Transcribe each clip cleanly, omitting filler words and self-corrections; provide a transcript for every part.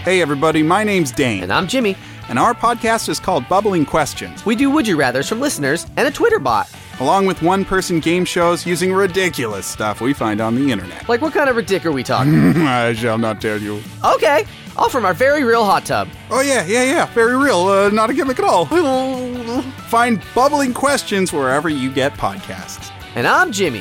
Hey everybody, my name's Dane. And I'm Jimmy. And our podcast is called Bubbling Questions. We do Would You Rathers from listeners and a Twitter bot. Along with one-person game shows using ridiculous stuff we find on the internet. Like what kind of ridic are we talking? I shall not tell you. Okay, all from our very real hot tub. Oh yeah, very real, not a gimmick at all. Find Bubbling Questions wherever you get podcasts. And I'm Jimmy.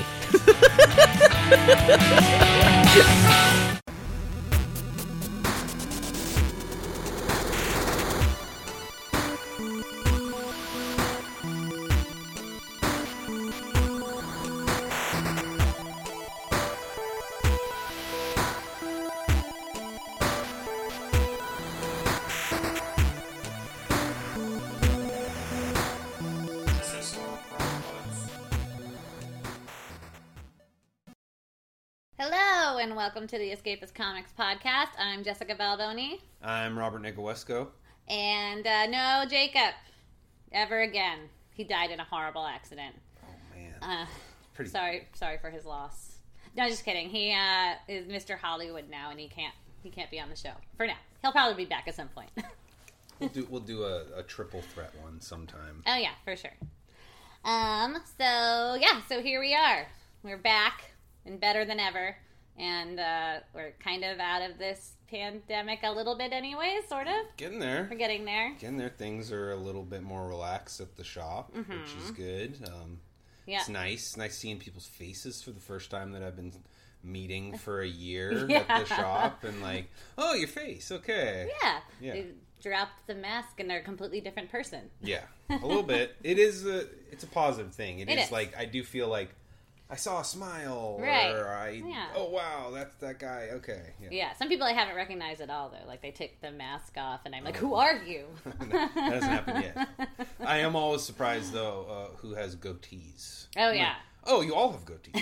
Hello, and welcome to the Escapist Comics podcast. I'm Jessica Baldoni. I'm Robert Nicowesco. And no Jacob. Ever again. He died in a horrible accident. Oh, man. Pretty... Sorry for his loss. No, just kidding. He is Mr. Hollywood now, and he can't be on the show. For now. He'll probably be back at some point. We'll do a triple threat one sometime. Oh, yeah, for sure. So here we are. We're back. And better than ever, and we're kind of out of this pandemic a little bit anyway, sort of. Getting there. We're getting there. Things are a little bit more relaxed at the shop, which is good. Yeah. It's nice seeing people's faces for the first time that I've been meeting for a year Yeah. at the shop, and like, oh, your face, okay. Yeah. Yeah. They dropped the mask, and they're a completely different person. Yeah, a little bit. It's a positive thing. It is like, I do feel like, I saw a smile, right. or oh wow, that's that guy, okay. Yeah, some people I haven't recognized at all, though. Like, they take the mask off, and I'm like, who are you? That hasn't happened yet. I am always surprised, though, who has goatees. Oh, yeah. Oh, you all have goatees.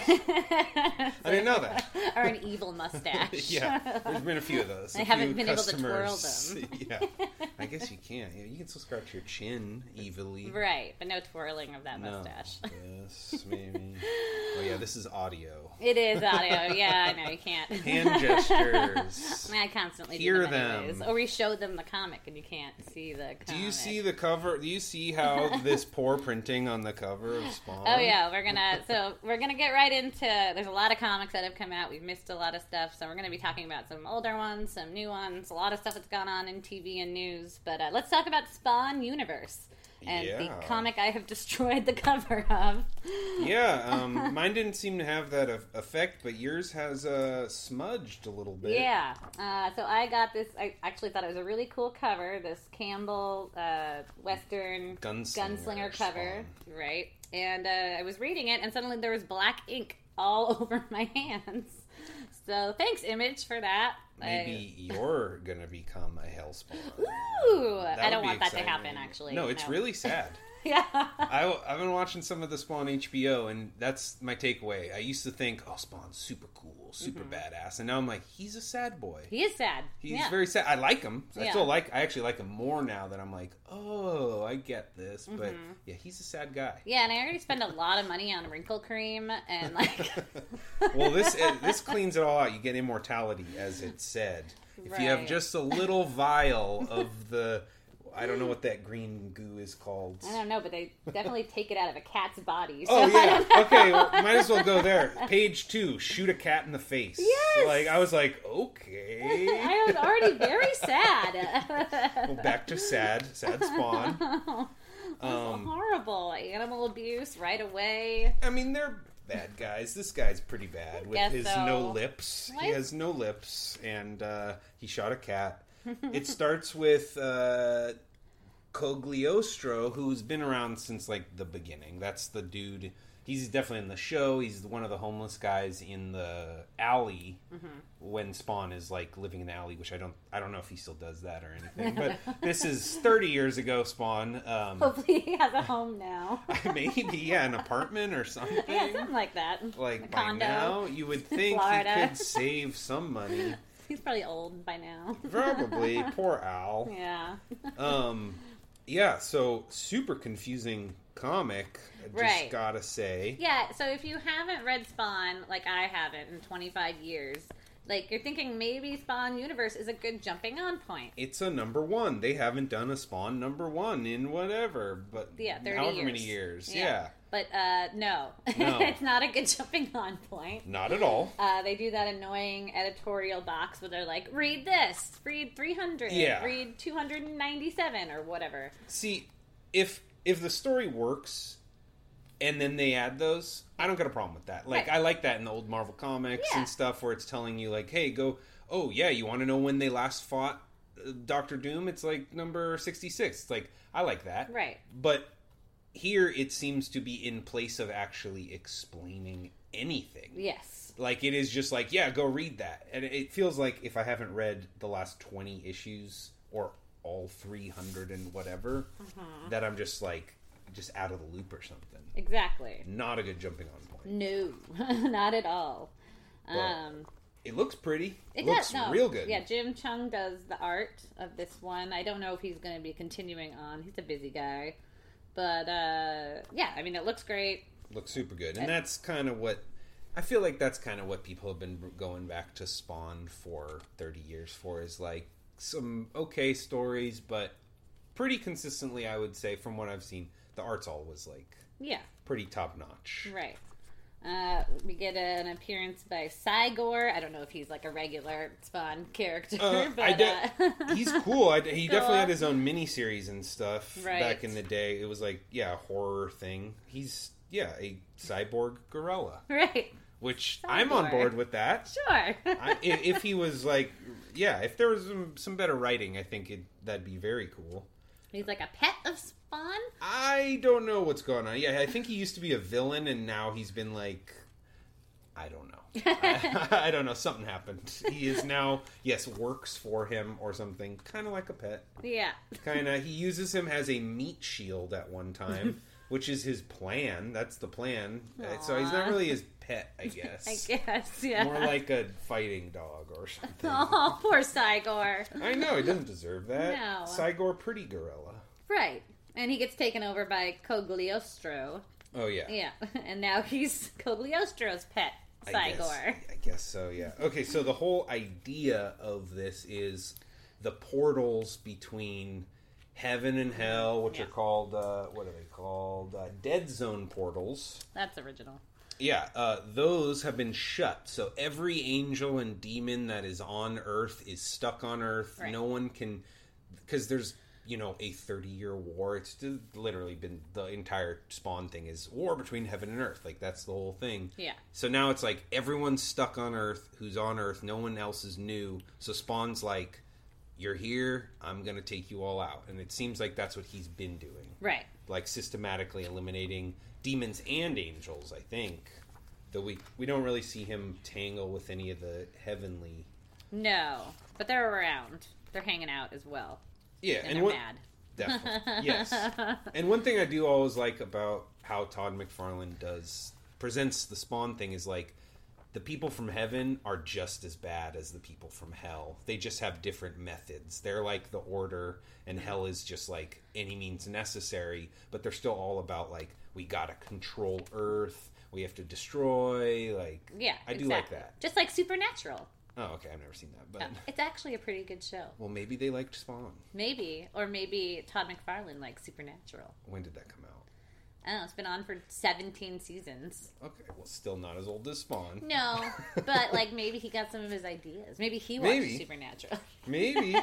I didn't know that. Or an evil mustache. Yeah, there's been a few of those. I haven't been able to twirl them. Yeah, I guess you can. Yeah, you can still scratch your chin evilly. Right, but no twirling of that mustache. Yes, maybe. Oh, yeah, this is audio. It is audio. Yeah, I know, you can't. Hand gestures. I constantly Hear do them anyways. them. Or we showed them the comic and you can't see the comic. Do you see the cover? Do you see how this poor printing on the cover of Spawn? Oh, yeah, we're gonna get right into, there's a lot of comics that have come out. We've missed a lot of stuff, so we're gonna be talking about some older ones, some new ones, a lot of stuff that's gone on in TV and news. But let's talk about Spawn Universe and the comic I have destroyed the cover of. Yeah, mine didn't seem to have that effect, but yours has smudged a little bit. Yeah, so I got this, I actually thought it was a really cool cover, this Campbell Western Gunslinger cover, right? And I was reading it, and suddenly there was black ink all over my hands. So thanks, Image, for that. Maybe you're going to become a Hellspawn. Ooh! I don't want that to happen, actually. No, it's really sad. Yeah. I've been watching some of the Spawn HBO, and that's my takeaway. I used to think, oh, Spawn's super cool, super badass, and now I'm like, he's a sad boy. He is sad. He's very sad. I like him. I actually like him more now that I'm like, oh, I get this. But yeah, he's a sad guy. Yeah, and I already spend a lot of money on wrinkle cream, and like. Well, this cleans it all out. You get immortality, as it said. If you have just a little vial of the. I don't know what that green goo is called. I don't know, but they definitely take it out of a cat's body. So oh, yeah. Okay, well, might as well go there. Page 2, shoot a cat in the face. Yes! Like, I was like, okay. I was already very sad. Well, back to sad Spawn. Horrible. Animal abuse right away. I mean, they're bad guys. This guy's pretty bad with his no lips. What? He has no lips, and he shot a cat. It starts with Cogliostro, who's been around since, like, the beginning. That's the dude. He's definitely in the show. He's one of the homeless guys in the alley when Spawn is, like, living in the alley, which I don't know if he still does that or anything. But this is 30 years ago, Spawn. Hopefully he has a home now. Maybe, an apartment or something. Yeah, something like that. Like, a by condo. now, you would think he could save some money. He's probably old by now. Probably. Poor Al. Yeah. Yeah, so super confusing comic, just gotta say. Yeah, so if you haven't read Spawn, like I haven't in 25 years, Like, you're thinking maybe Spawn Universe is a good jumping on point. It's a number one. They haven't done a Spawn number one in whatever, but 30 however years. many years. Yeah. But, no. No. It's not a good jumping on point. Not at all. They do that annoying editorial box where they're like, read this, read 300, read 297, or whatever. See, if the story works and then they add those, I don't got a problem with that. Like, Right. I like that in the old Marvel comics and stuff where it's telling you, like, hey, go, oh, yeah, you want to know when they last fought Doctor Doom? It's like number 66. It's like, I like that. Right. But here it seems to be in place of actually explaining anything. Yes. Like, it is just like, yeah, go read that. And it feels like if I haven't read the last 20 issues or all 300 and whatever, that I'm just like, just out of the loop or something. Exactly. Not a good jumping on point. No, not at all. It looks pretty. It looks does, no. real good. Yeah, Jim Chung does the art of this one. I don't know if he's going to be continuing on. He's a busy guy. But, yeah, I mean, it looks great. Looks super good. And that's kind of what... I feel like that's kind of what people have been going back to Spawn for 30 years for, is like some okay stories, but pretty consistently, I would say, from what I've seen, the art's always like pretty top notch. Right. We get an appearance by Cygor. I don't know if he's like a regular Spawn character, but he's cool. He definitely had his own miniseries and stuff back in the day. It was like, a horror thing. He's, a cyborg gorilla. Right. Which I'm on board with that. Sure. If he was like, if there was some better writing, I think that'd be very cool. He's like a pet of Spawn? I don't know what's going on. Yeah, I think he used to be a villain, and now he's been like... I don't know. I don't know. Something happened. He is now, works for him or something. Kind of like a pet. Yeah. Kind of. He uses him as a meat shield at one time, which is his plan. That's the plan. Aww. So he's not really his pet, I guess. I guess, yeah. More like a fighting dog or something. Oh, poor Cygor. I know. He doesn't deserve that. No. Cygor, pretty gorilla. Right. And he gets taken over by Cogliostro. Oh, yeah. Yeah. And now he's Cogliostro's pet, Cygor. I guess so, yeah. Okay, so the whole idea of this is the portals between heaven and hell, which are called, what are they called? Dead Zone portals. That's original. Yeah, those have been shut. So every angel and demon that is on Earth is stuck on Earth. Right. No one can... Because there's... a 30-year war. It's literally been the entire Spawn thing is war between heaven and earth. Like, that's the whole thing. Yeah. So now it's like everyone's stuck on Earth who's on Earth. No one else is new. So Spawn's like, you're here. I'm going to take you all out. And it seems like that's what he's been doing. Right. Like, systematically eliminating demons and angels, I think. Though we don't really see him tangle with any of the heavenly... No. But they're around. They're hanging out as well. Yeah, and they're mad. Definitely, yes. And one thing I do always like about how Todd McFarlane presents the Spawn thing is like the people from heaven are just as bad as the people from hell. They just have different methods. They're like the Order, and hell is just like any means necessary. But they're still all about like we gotta control Earth. We have to destroy. Like I do like that. Just like Supernatural. Oh, okay. I've never seen that, but it's actually a pretty good show. Well, maybe they liked Spawn. Maybe, or maybe Todd McFarlane likes Supernatural. When did that come out? I don't know. It's been on for 17 seasons. Okay, well, still not as old as Spawn. No, but like maybe he got some of his ideas. Maybe he watched Supernatural. Maybe.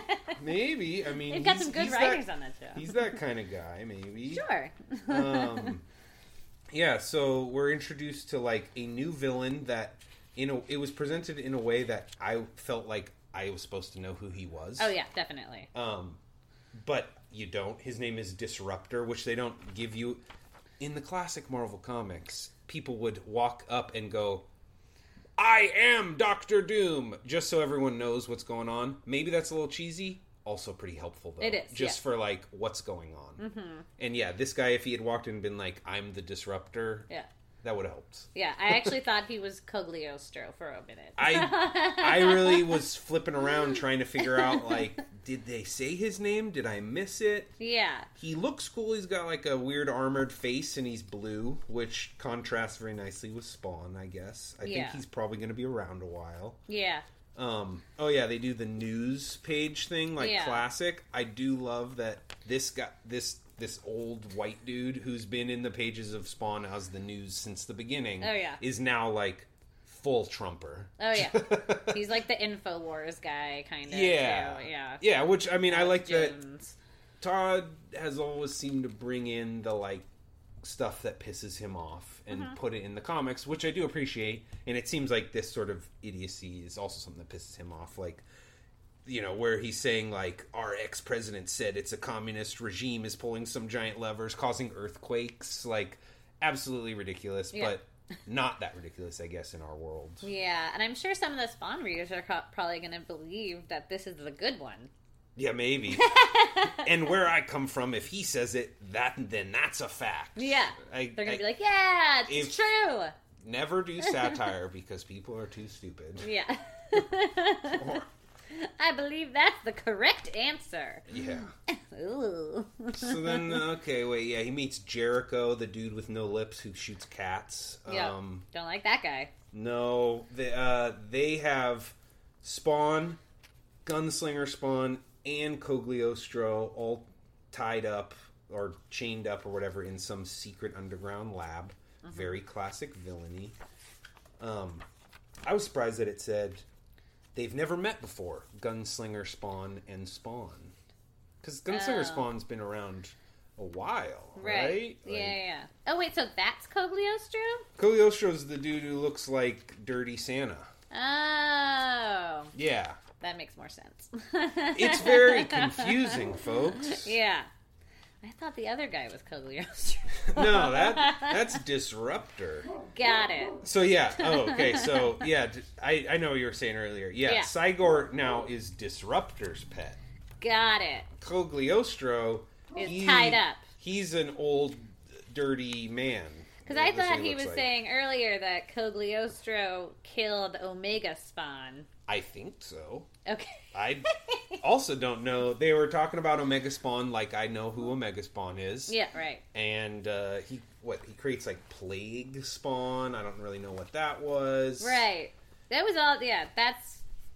I mean, they've got some good writers on that show. He's that kind of guy. Maybe. Sure. Yeah. So we're introduced to like a new villain that. It was presented in a way that I felt like I was supposed to know who he was. Oh yeah, definitely. But you don't. His name is Disruptor, which they don't give you. In the classic Marvel comics, people would walk up and go, "I am Doctor Doom," just so everyone knows what's going on. Maybe that's a little cheesy. Also pretty helpful, though. It is, just for, like, what's going on. Mm-hmm. And, this guy, if he had walked in and been like, "I'm the Disruptor," that would have helped. Yeah, I actually thought he was Cogliostro for a minute. I really was flipping around trying to figure out, like, did they say his name? Did I miss it? Yeah. He looks cool. He's got, like, a weird armored face, and he's blue, which contrasts very nicely with Spawn, I guess. I think he's probably going to be around a while. Yeah. Oh yeah, they do the news page thing, like classic. I do love that this guy, this old white dude who's been in the pages of Spawn as the news since the beginning. Oh yeah, is now like full Trumper. Oh yeah, he's like the InfoWars guy, kind of. Yeah, too. Yeah, yeah. Which I mean, I like Jones. that. Todd has always seemed to bring in the like stuff that pisses him off and put it in the comics, which I do appreciate. And it seems like this sort of idiocy is also something that pisses him off, like, you know, where he's saying like, our ex-president said it's a communist regime is pulling some giant levers causing earthquakes, like absolutely ridiculous. But not that ridiculous, I guess, in our world. Yeah, and I'm sure some of the Spawn readers are probably going to believe that this is the good one. Yeah, maybe. And where I come from, if he says it, then that's a fact. Yeah. They're going to be like, yeah, it's true. Never do satire because people are too stupid. Yeah. I believe that's the correct answer. Yeah. Ooh. So then, he meets Jericho, the dude with no lips who shoots cats. Yeah. Don't like that guy. No. They have Spawn, Gunslinger Spawn, and Cogliostro all tied up or chained up or whatever in some secret underground lab. Very classic villainy. I was surprised that it said they've never met before, Gunslinger Spawn and Spawn. Because Gunslinger Spawn's been around a while, right? Yeah. Oh, wait, so that's Cogliostro? Cogliostro's the dude who looks like Dirty Santa. Oh. Yeah. That makes more sense. It's very confusing, folks. Yeah. I thought the other guy was Cogliostro. No, that's Disruptor. Got it. So, yeah. Oh, okay. So, yeah, I know what you were saying earlier. Yeah, Cygor now is Disruptor's pet. Got it. Cogliostro is tied up. He's an old, dirty man. Because I thought he was saying earlier that Cogliostro killed Omega Spawn. I think so. Okay. I also don't know. They were talking about Omega Spawn like I know who Omega Spawn is. Yeah, right. And he creates like Plague Spawn. I don't really know what that was. Right. That was all. Yeah, that's.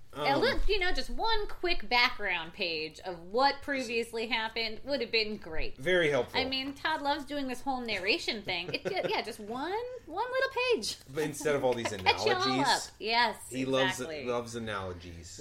Just one quick background page of what previously happened would have been great. Very helpful. I mean, Todd loves doing this whole narration thing. Just one little page. But instead of all these analogies. Yes, he exactly. loves analogies.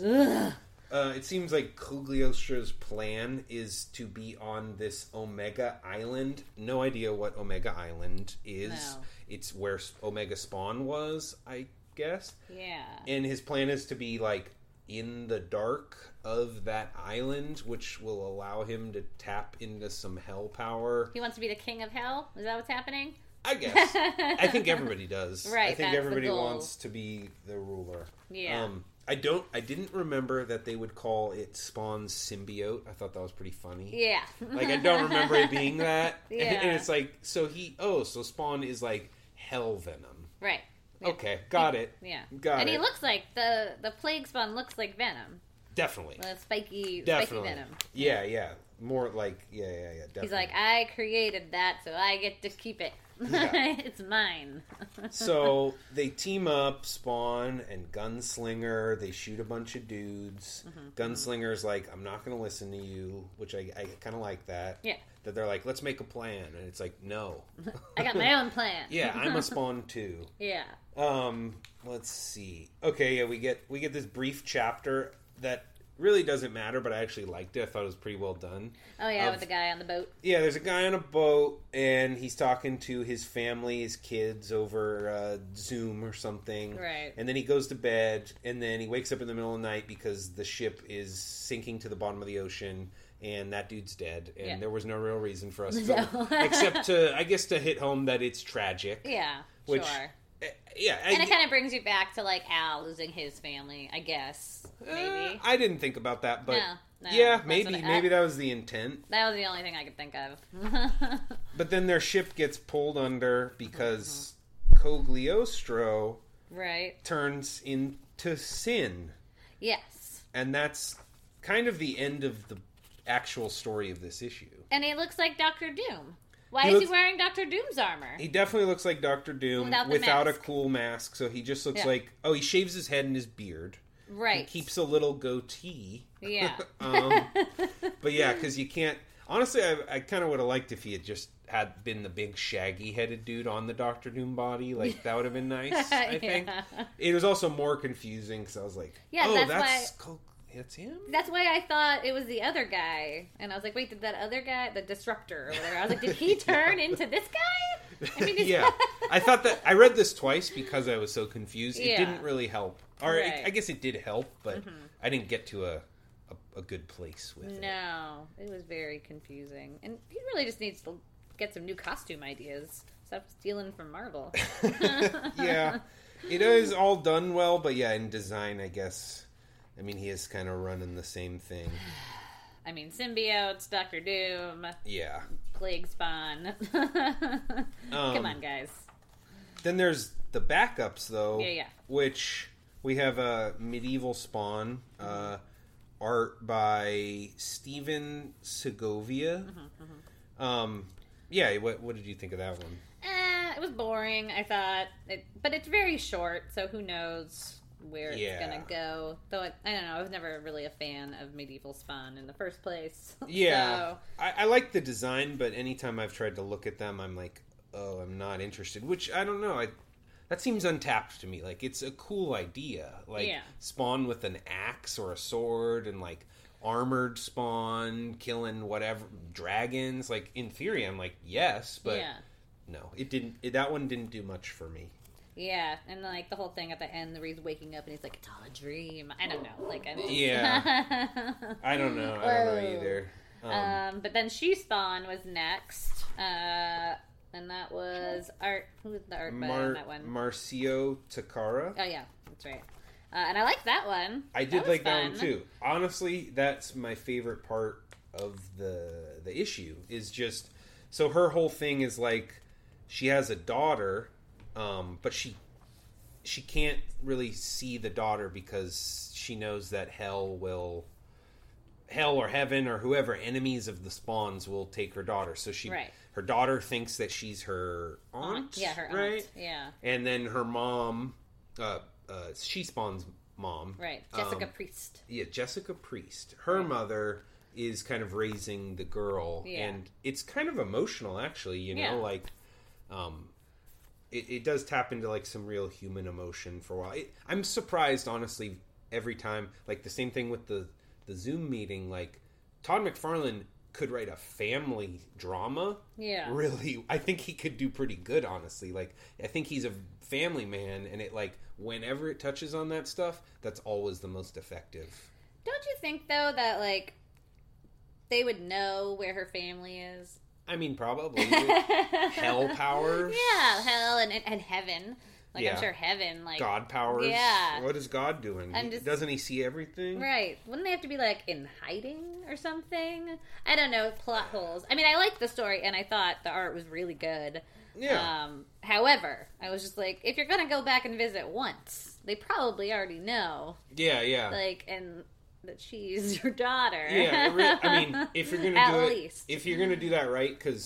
It seems like Cogliostro's plan is to be on this Omega Island. No idea what Omega Island is. No. It's where Omega Spawn was, I guess. Yeah. And his plan is to be like in the dark of that island, which will allow him to tap into some hell power. He wants to be the king of hell? Is that what's happening? I guess. I think everybody does. Right. I think everybody wants to be the ruler. Yeah. I didn't remember that they would call it Spawn's symbiote. I thought that was pretty funny. Yeah. Like, I don't remember it being that. Yeah. And it's like, so Spawn is like hell venom. Right. Okay, got it. Yeah. Got it. And he looks like, the Plague Spawn looks like Venom. Definitely. The spiky Venom. Yeah. More like, yeah, definitely. He's like, I created that, so I get to keep it. Yeah. It's mine. So they team up, Spawn and Gunslinger. They shoot a bunch of dudes. Gunslinger's like, I'm not going to listen to you, which I kind of like that. Yeah. That they're like, let's make a plan. And it's like, no. I got my own plan. Yeah, I'm a Spawn too. Yeah. Let's see. Okay, yeah, we get this brief chapter that really doesn't matter, but I actually liked it. I thought it was pretty well done. Oh yeah, with the guy on the boat. Yeah, there's a guy on a boat, and he's talking to his family, his kids, over Zoom or something. Right. And then he goes to bed, and then he wakes up in the middle of the night because the ship is sinking to the bottom of the ocean, and that dude's dead. And there was no real reason for us to except to hit home that it's tragic. Yeah, which, sure. Yeah, and it kind of brings you back to like Al losing his family, I guess. Maybe I didn't think about that, but no, yeah, maybe that was the intent. That was the only thing I could think of. But then their ship gets pulled under because Cogliostro turns into Sin. Yes, and that's kind of the end of the actual story of this issue. And he looks like Dr. Doom. Why is he wearing Dr. Doom's armor? He definitely looks like Dr. Doom without a cool mask. So he just looks like... Oh, he shaves his head and his beard. Right. He keeps a little goatee. Yeah. But yeah, because you can't... Honestly, I kind of would have liked if he had just had been the big shaggy-headed dude on the Doctor Doom body. Like, that would have been nice, I think. It was also more confusing, because I was like, that's him? That's why I thought it was the other guy. And I was like, wait, did that other guy, the Disruptor or whatever, I was like, did he turn into this guy? I mean, yeah. I thought that... I read this twice because I was so confused. It Yeah. didn't really help. Or Right. I guess it did help, but I didn't get to a good place with it. No, it was very confusing. And he really just needs to get some new costume ideas. Stop stealing from Marvel. Yeah. It is all done well, but yeah, in design, I guess... I mean, he is kind of running the same thing. I mean, symbiotes, Doctor Doom, Yeah. Plague Spawn. Come on, guys. Then there's the backups, though. Yeah. Which we have a Medieval Spawn, art by Steven Segovia. Yeah, what did you think of that one? It was boring, I thought. But it's very short, so who knows where it's gonna go. Though, I don't know, I was never really a fan of Medieval Spawn in the first place. Yeah. So, I like the design, but anytime I've tried to look at them, I'm like, oh, I'm not interested. Which, I don't know, that seems untapped to me. Like, it's a cool idea. Like, Spawn with an axe or a sword and, like, armored Spawn killing whatever, dragons. Like, in theory, I'm like, yes, but no. That one didn't do much for me. yeah, and like the whole thing at the end where he's waking up and he's like, it's all a dream. I don't know. Like, Yeah. I don't know. I don't know either. But then She Spawn was next. And that was art. Who was the art by on that one? Marcio Takara. Oh, yeah. That's right. And I liked that one. I did like that one, too. Honestly, that's my favorite part of the issue. Is just... So her whole thing is, like... She has a daughter... but she can't really see the daughter because she knows that hell or heaven or whoever, enemies of the Spawns, will take her daughter. So her daughter thinks that she's her aunt. Yeah, her right? aunt. Yeah. And then her mom, She Spawn's mom. Right. Jessica Priest. Yeah, Jessica Priest. Her mother is kind of raising the girl. Yeah. And it's kind of emotional, actually, you know, like... It does tap into, like, some real human emotion for a while. I'm surprised, honestly, every time. Like, the same thing with the Zoom meeting. Like, Todd McFarlane could write a family drama. Yeah. Really, I think he could do pretty good, honestly. Like, I think he's a family man, and it, like, whenever it touches on that stuff, that's always the most effective. Don't you think, though, that, like, they would know where her family is? I mean, probably. Hell powers. Yeah, hell and heaven. Like, I'm sure heaven, like... God powers. Yeah. What is God doing? Doesn't he see everything? Right. Wouldn't they have to be, like, in hiding or something? I don't know. Plot holes. I mean, I liked the story, and I thought the art was really good. Yeah. However, I was just like, if you're going to go back and visit once, they probably already know. Yeah. Like, and... that she's your daughter. Yeah, I mean, if you're gonna At do least. if you're gonna do that right, because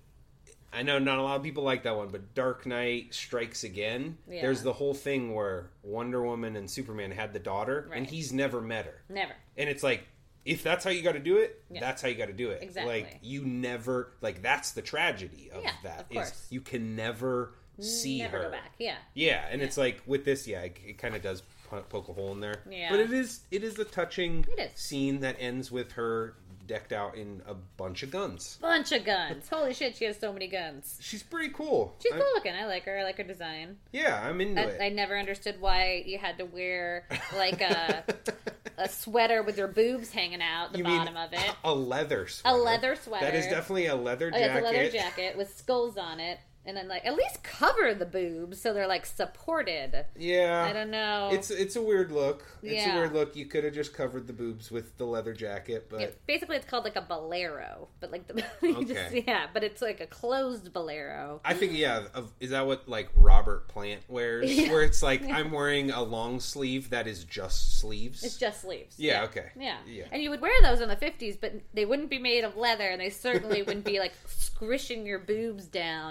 I know not a lot of people like that one, but Dark Knight Strikes Again. Yeah. There's the whole thing where Wonder Woman and Superman had the daughter, and he's never met her. Never. And it's like, if that's how you got to do it, that's how you got to do it. Exactly. Like, you never, like, that's the tragedy of that. Of course. Is you can never see Never her. go back. Yeah. Yeah, and it's like with this, it kind of does poke a hole in there. Yeah. But it is a touching It is. scene that ends with her decked out in a bunch of guns. Bunch of guns. Holy shit, she has so many guns. She's pretty cool. She's cool looking. I like her. I like her design. Yeah, I'm into it. I never understood why you had to wear like a sweater with your boobs hanging out the bottom of it. A leather sweater. A leather sweater. That is definitely a leather jacket. It's a leather jacket with skulls on it. And then, like, at least cover the boobs so they're, like, supported. Yeah. I don't know. It's a weird look. It's a Yeah. weird look. You could have just covered the boobs with the leather jacket, but... Yeah, basically, it's called, like, a bolero. But, like, Okay. but it's, like, a closed bolero. I think, is that what, like, Robert Plant wears? Yeah. Where it's like, I'm wearing a long sleeve that is just sleeves? It's just sleeves. Yeah, okay. Yeah. Yeah. And you would wear those in the 50s, but they wouldn't be made of leather, and they certainly wouldn't be, like, squishing your boobs down to be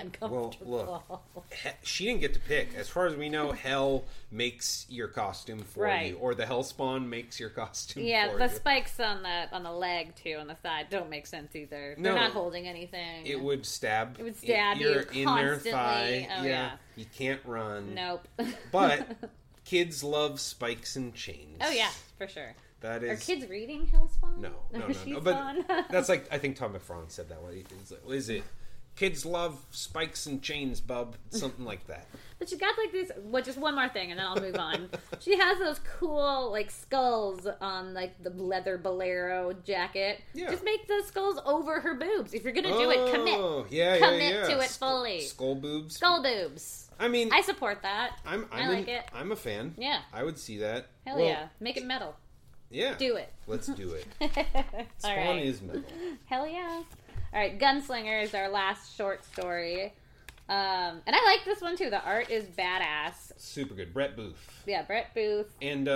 uncomfortable. Well, look, she didn't get to pick. As far as we know, Hell makes your costume for you, or the Hellspawn makes your costume for you. Yeah, the spikes on the leg too, on the side, don't make sense either. They're not holding anything. It would stab. It would stab you your constantly. inner thigh. Oh, yeah. You can't run. Nope. But kids love spikes and chains. Oh yeah, for sure. That is. Are kids reading Hellspawn? No. She's But Spawn? that's like, I think Tom McFarlane said that way. Is it? Kids love spikes and chains, bub. Something like that. But she got like this. Well, just one more thing, and then I'll move on. She has those cool like skulls on like the leather bolero jacket. Yeah. Just make the skulls over her boobs. If you're gonna do it, commit. Yeah, commit to it fully. Skull boobs. Skull boobs. I mean, I support that. I like it. I'm a fan. Yeah. I would see that. Hell yeah. Make it metal. Yeah. Do it. Let's do it. Spawn right. is metal. Hell yeah. All right, Gunslinger is our last short story. And I like this one too. The art is badass. Super good. Brett Booth. Yeah, Brett Booth. And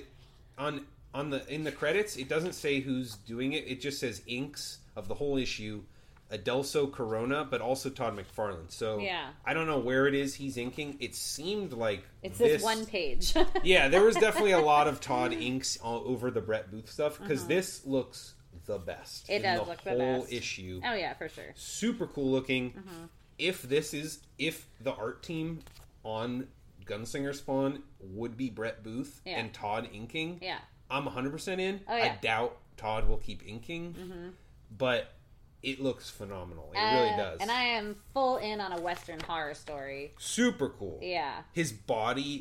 in the credits, it doesn't say who's doing it. It just says inks of the whole issue. Adelso Corona, but also Todd McFarlane. So yeah. I don't know where it is he's inking. It seemed like it's this one page. Yeah, there was definitely a lot of Todd inks all over the Brett Booth stuff because this looks the best. It does look the best. Whole issue. Oh yeah, for sure. Super cool looking. If the art team on Gunslinger Spawn would be Brett Booth and Todd inking, I'm 100% in. Oh, yeah. I doubt Todd will keep inking, but it looks phenomenal. It really does. And I am full in on a Western horror story. Super cool. Yeah. His body,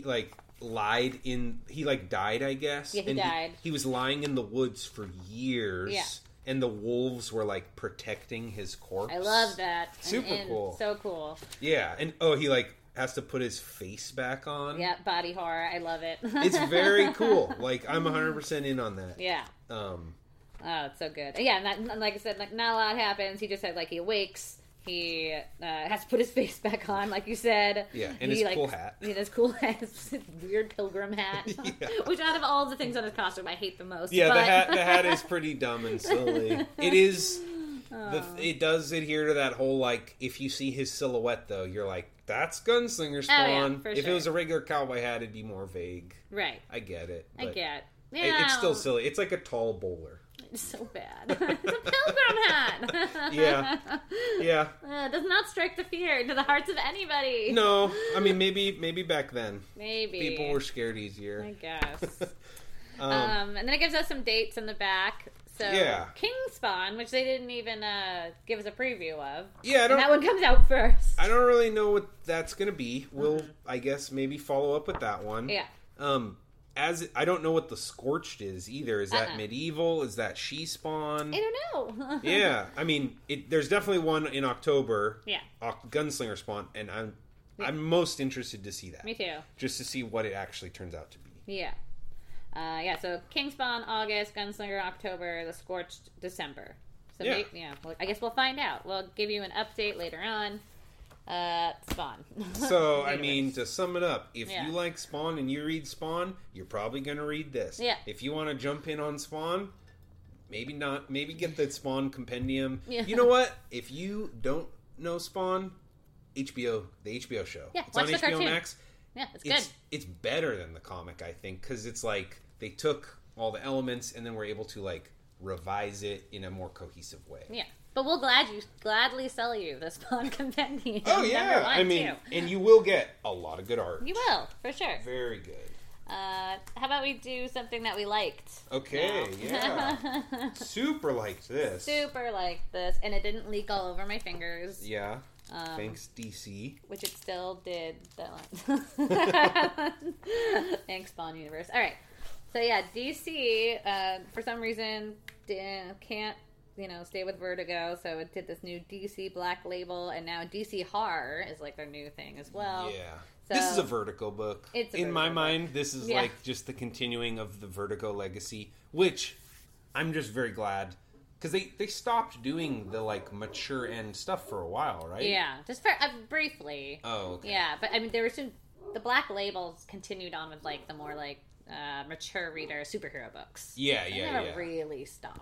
he died, I guess. Yeah, he died. He was lying in the woods for years. Yeah. And the wolves were, protecting his corpse. I love that. Super cool. So cool. Yeah. And, he, has to put his face back on. Yeah, body horror. I love it. It's very cool. I'm 100% in on that. Yeah. Oh, it's so good. Yeah, and like I said, not a lot happens. He just said, he awakes. He has to put his face back on, like you said. Yeah, and his cool hat. His cool hat. His weird pilgrim hat. Yeah. Which, out of all the things on his costume, I hate the most. Yeah, but... the hat is pretty dumb and silly. It is... it does adhere to that whole, if you see his silhouette, though, you're like, that's Gunslinger Spawn. Oh, yeah, for if sure. it was a regular cowboy hat, it'd be more vague. Right. I get it. I get. Yeah. It's still silly. It's like a tall bowler. It's so bad. It's a pilgrim hat. Yeah. Yeah. It does not strike the fear into the hearts of anybody. No. I mean, maybe back then. Maybe. People were scared easier. I guess. And then it gives us some dates in the back. So, yeah. King Spawn, which they didn't even give us a preview of. Yeah, and that one comes out first. I don't really know what that's going to be. We'll, I guess, maybe follow up with that one. Yeah. I don't know what the Scorched is either. Is that medieval? Is that She-Spawn? I don't know. Yeah, I mean, there's definitely one in October. Yeah. Gunslinger Spawn, and I'm most interested to see that. Me too. Just to see what it actually turns out to be. Yeah. So King Spawn August, Gunslinger October, The Scorched December. So I guess we'll find out. We'll give you an update later on. Spawn. So, I mean, to sum it up, if you like Spawn and you read Spawn, you're probably going to read this. Yeah. If you want to jump in on Spawn, maybe not. Maybe get the Spawn compendium. Yeah. You know what? If you don't know Spawn, the HBO show. Yeah, it's watch on the HBO cartoon. Max. Yeah, it's good. It's better than the comic, I think, because it's they took all the elements and then were able to revise it in a more cohesive way. Yeah. But we'll gladly sell you the Spawn Compendium. Oh, yeah. I mean, and you will get a lot of good art. You will, for sure. Very good. How about we do something that we liked? Okay, yeah. Super liked this. Super liked this. And it didn't leak all over my fingers. Yeah. Thanks, DC. Which it still did. Thanks, Spawn Universe. All right. So, yeah, DC, for some reason, can't stay with Vertigo, so it did this new DC Black Label, and now DC Horror is their new thing as well. Yeah. So, this is a Vertigo book. In my mind, this is Yeah. just the continuing of the Vertigo legacy, which I'm just very glad, because they stopped doing the mature end stuff for a while, right? Yeah, just for briefly. Oh, okay. Yeah, but I mean, the Black Labels continued on with the more mature reader superhero books. Yeah, They never really stopped.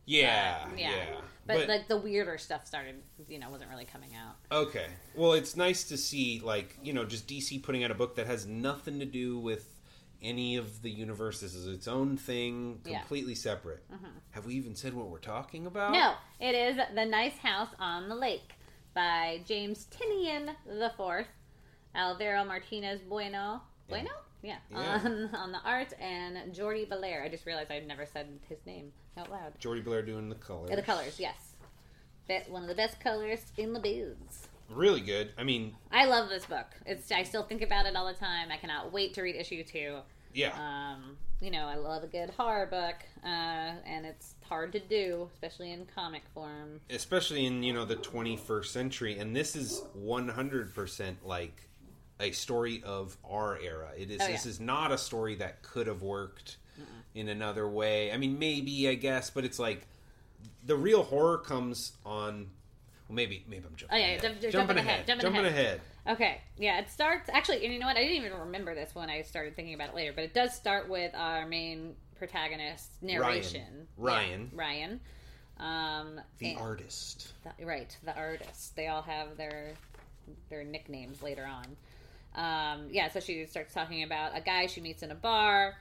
Yeah. But like the weirder stuff started, wasn't really coming out. Okay. Well, it's nice to see, like, just DC putting out a book that has nothing to do with any of the universe. This is its own thing, completely separate. Have we even said what we're talking about? No, it is The Nice House on the Lake by James Tinian IV, Alvaro Martinez Bueno. Bueno? Yeah. On the art, and Jordi Belair. I just realized I'd never said his name out loud. Jordi Belair doing the colors. The colors, yes. One of the best colors in the biz. Really good. I mean, I love this book. I still think about it all the time. I cannot wait to read issue 2. Yeah. I love a good horror book, and it's hard to do, especially in comic form. Especially in, the 21st century. And this is 100% like a story of our era. It is. This is not a story that could have worked in another way. I mean, maybe, I guess, but it's like the real horror comes on. Well, maybe I'm jumping. Oh yeah, jumping ahead. Okay, yeah, it starts. Actually, and you know what? I didn't even remember this when I started thinking about it later, but it does start with our main protagonist's narration. Ryan. Yeah, Ryan. The artist. The artist. They all have their nicknames later on. So she starts talking about a guy she meets in a bar,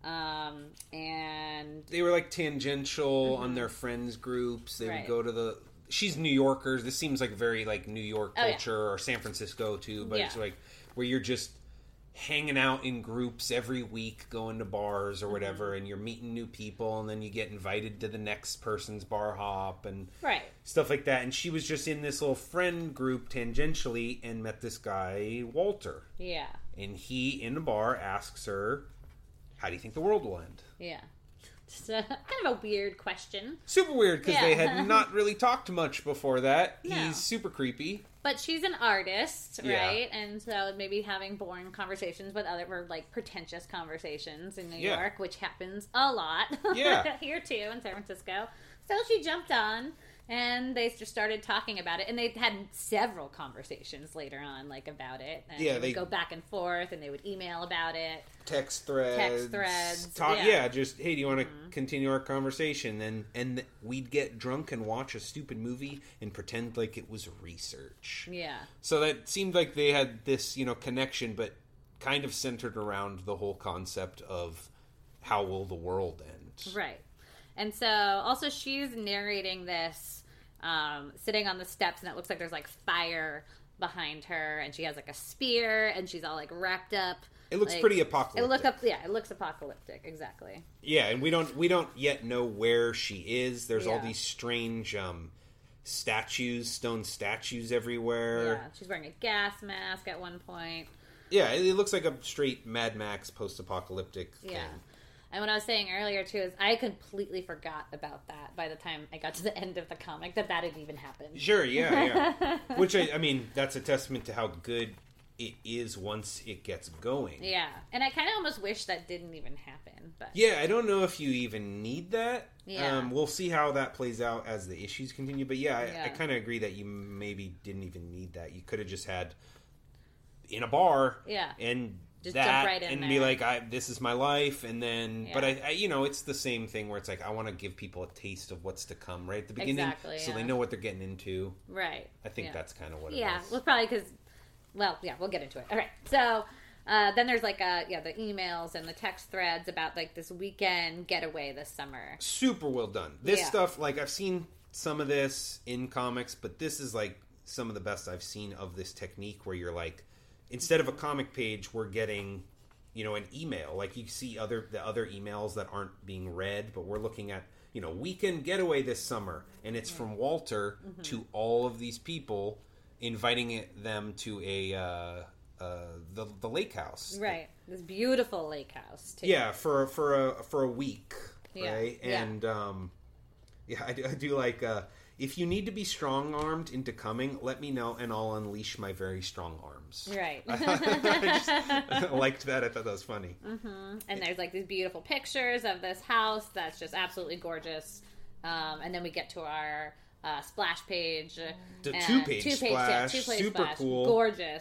and they were like tangential on their friends groups. They would go to she's New Yorkers. This seems like very like New York culture or San Francisco too, but it's like where you're just hanging out in groups every week, going to bars or whatever, and you're meeting new people, and then you get invited to the next person's bar hop and stuff like that. And she was just in this little friend group tangentially and met this guy, Walter. Yeah. And he, in the bar, asks her, how do you think the world will end? Yeah. It's kind of a weird question. Super weird, because they had not really talked much before that. No. He's super creepy. But she's an artist, right? And so maybe having boring conversations with like pretentious conversations in New York, which happens a lot. Yeah. Here too, in San Francisco. So she jumped on, and they just started talking about it. And they had several conversations later on, like, about it. And they would go back and forth, and they would email about it. Text threads. Just, hey, do you want to continue our conversation? And we'd get drunk and watch a stupid movie and pretend like it was research. Yeah. So that seemed like they had this, connection, but kind of centered around the whole concept of how will the world end. Right. And so, also, she's narrating this sitting on the steps, and it looks like there's, like, fire behind her, and she has, like, a spear, and she's all, like, wrapped up. It looks pretty apocalyptic. It looks apocalyptic, exactly. Yeah, and we don't yet know where she is. There's all these strange stone statues everywhere. Yeah, she's wearing a gas mask at one point. Yeah, it looks like a straight Mad Max post-apocalyptic thing. Yeah. And what I was saying earlier, too, is I completely forgot about that by the time I got to the end of the comic, that had even happened. Sure, yeah. Which, I mean, that's a testament to how good it is once it gets going. Yeah. And I kind of almost wish that didn't even happen. But yeah, I don't know if you even need that. Yeah. We'll see how that plays out as the issues continue. But I kind of agree that you maybe didn't even need that. You could have just had in a bar and just that jump right in and there. be like, this is my life, and then but I it's the same thing where it's like I want to give people a taste of what's to come right at the beginning, so they know what they're getting into. Right. I think that's kind of what it is. Yeah, well, probably because, we'll get into it. All right, so then there's like the emails and the text threads about like this weekend getaway this summer. Super well done. This stuff, like I've seen some of this in comics, but this is like some of the best I've seen of this technique where you're like, instead of a comic page, we're getting, an email. Like you see the other emails that aren't being read, but we're looking at, weekend getaway this summer, and it's from Walter to all of these people, inviting them to the lake house. Right, this beautiful lake house too. Yeah, for a week, right? And I do like. If you need to be strong-armed into coming, let me know, and I'll unleash my very strong arms. Right. I just liked that. I thought that was funny. Mm-hmm. And there's, like, these beautiful pictures of this house that's just absolutely gorgeous. And then we get to our splash page. The two-page splash. Two-page super splash. cool. Gorgeous.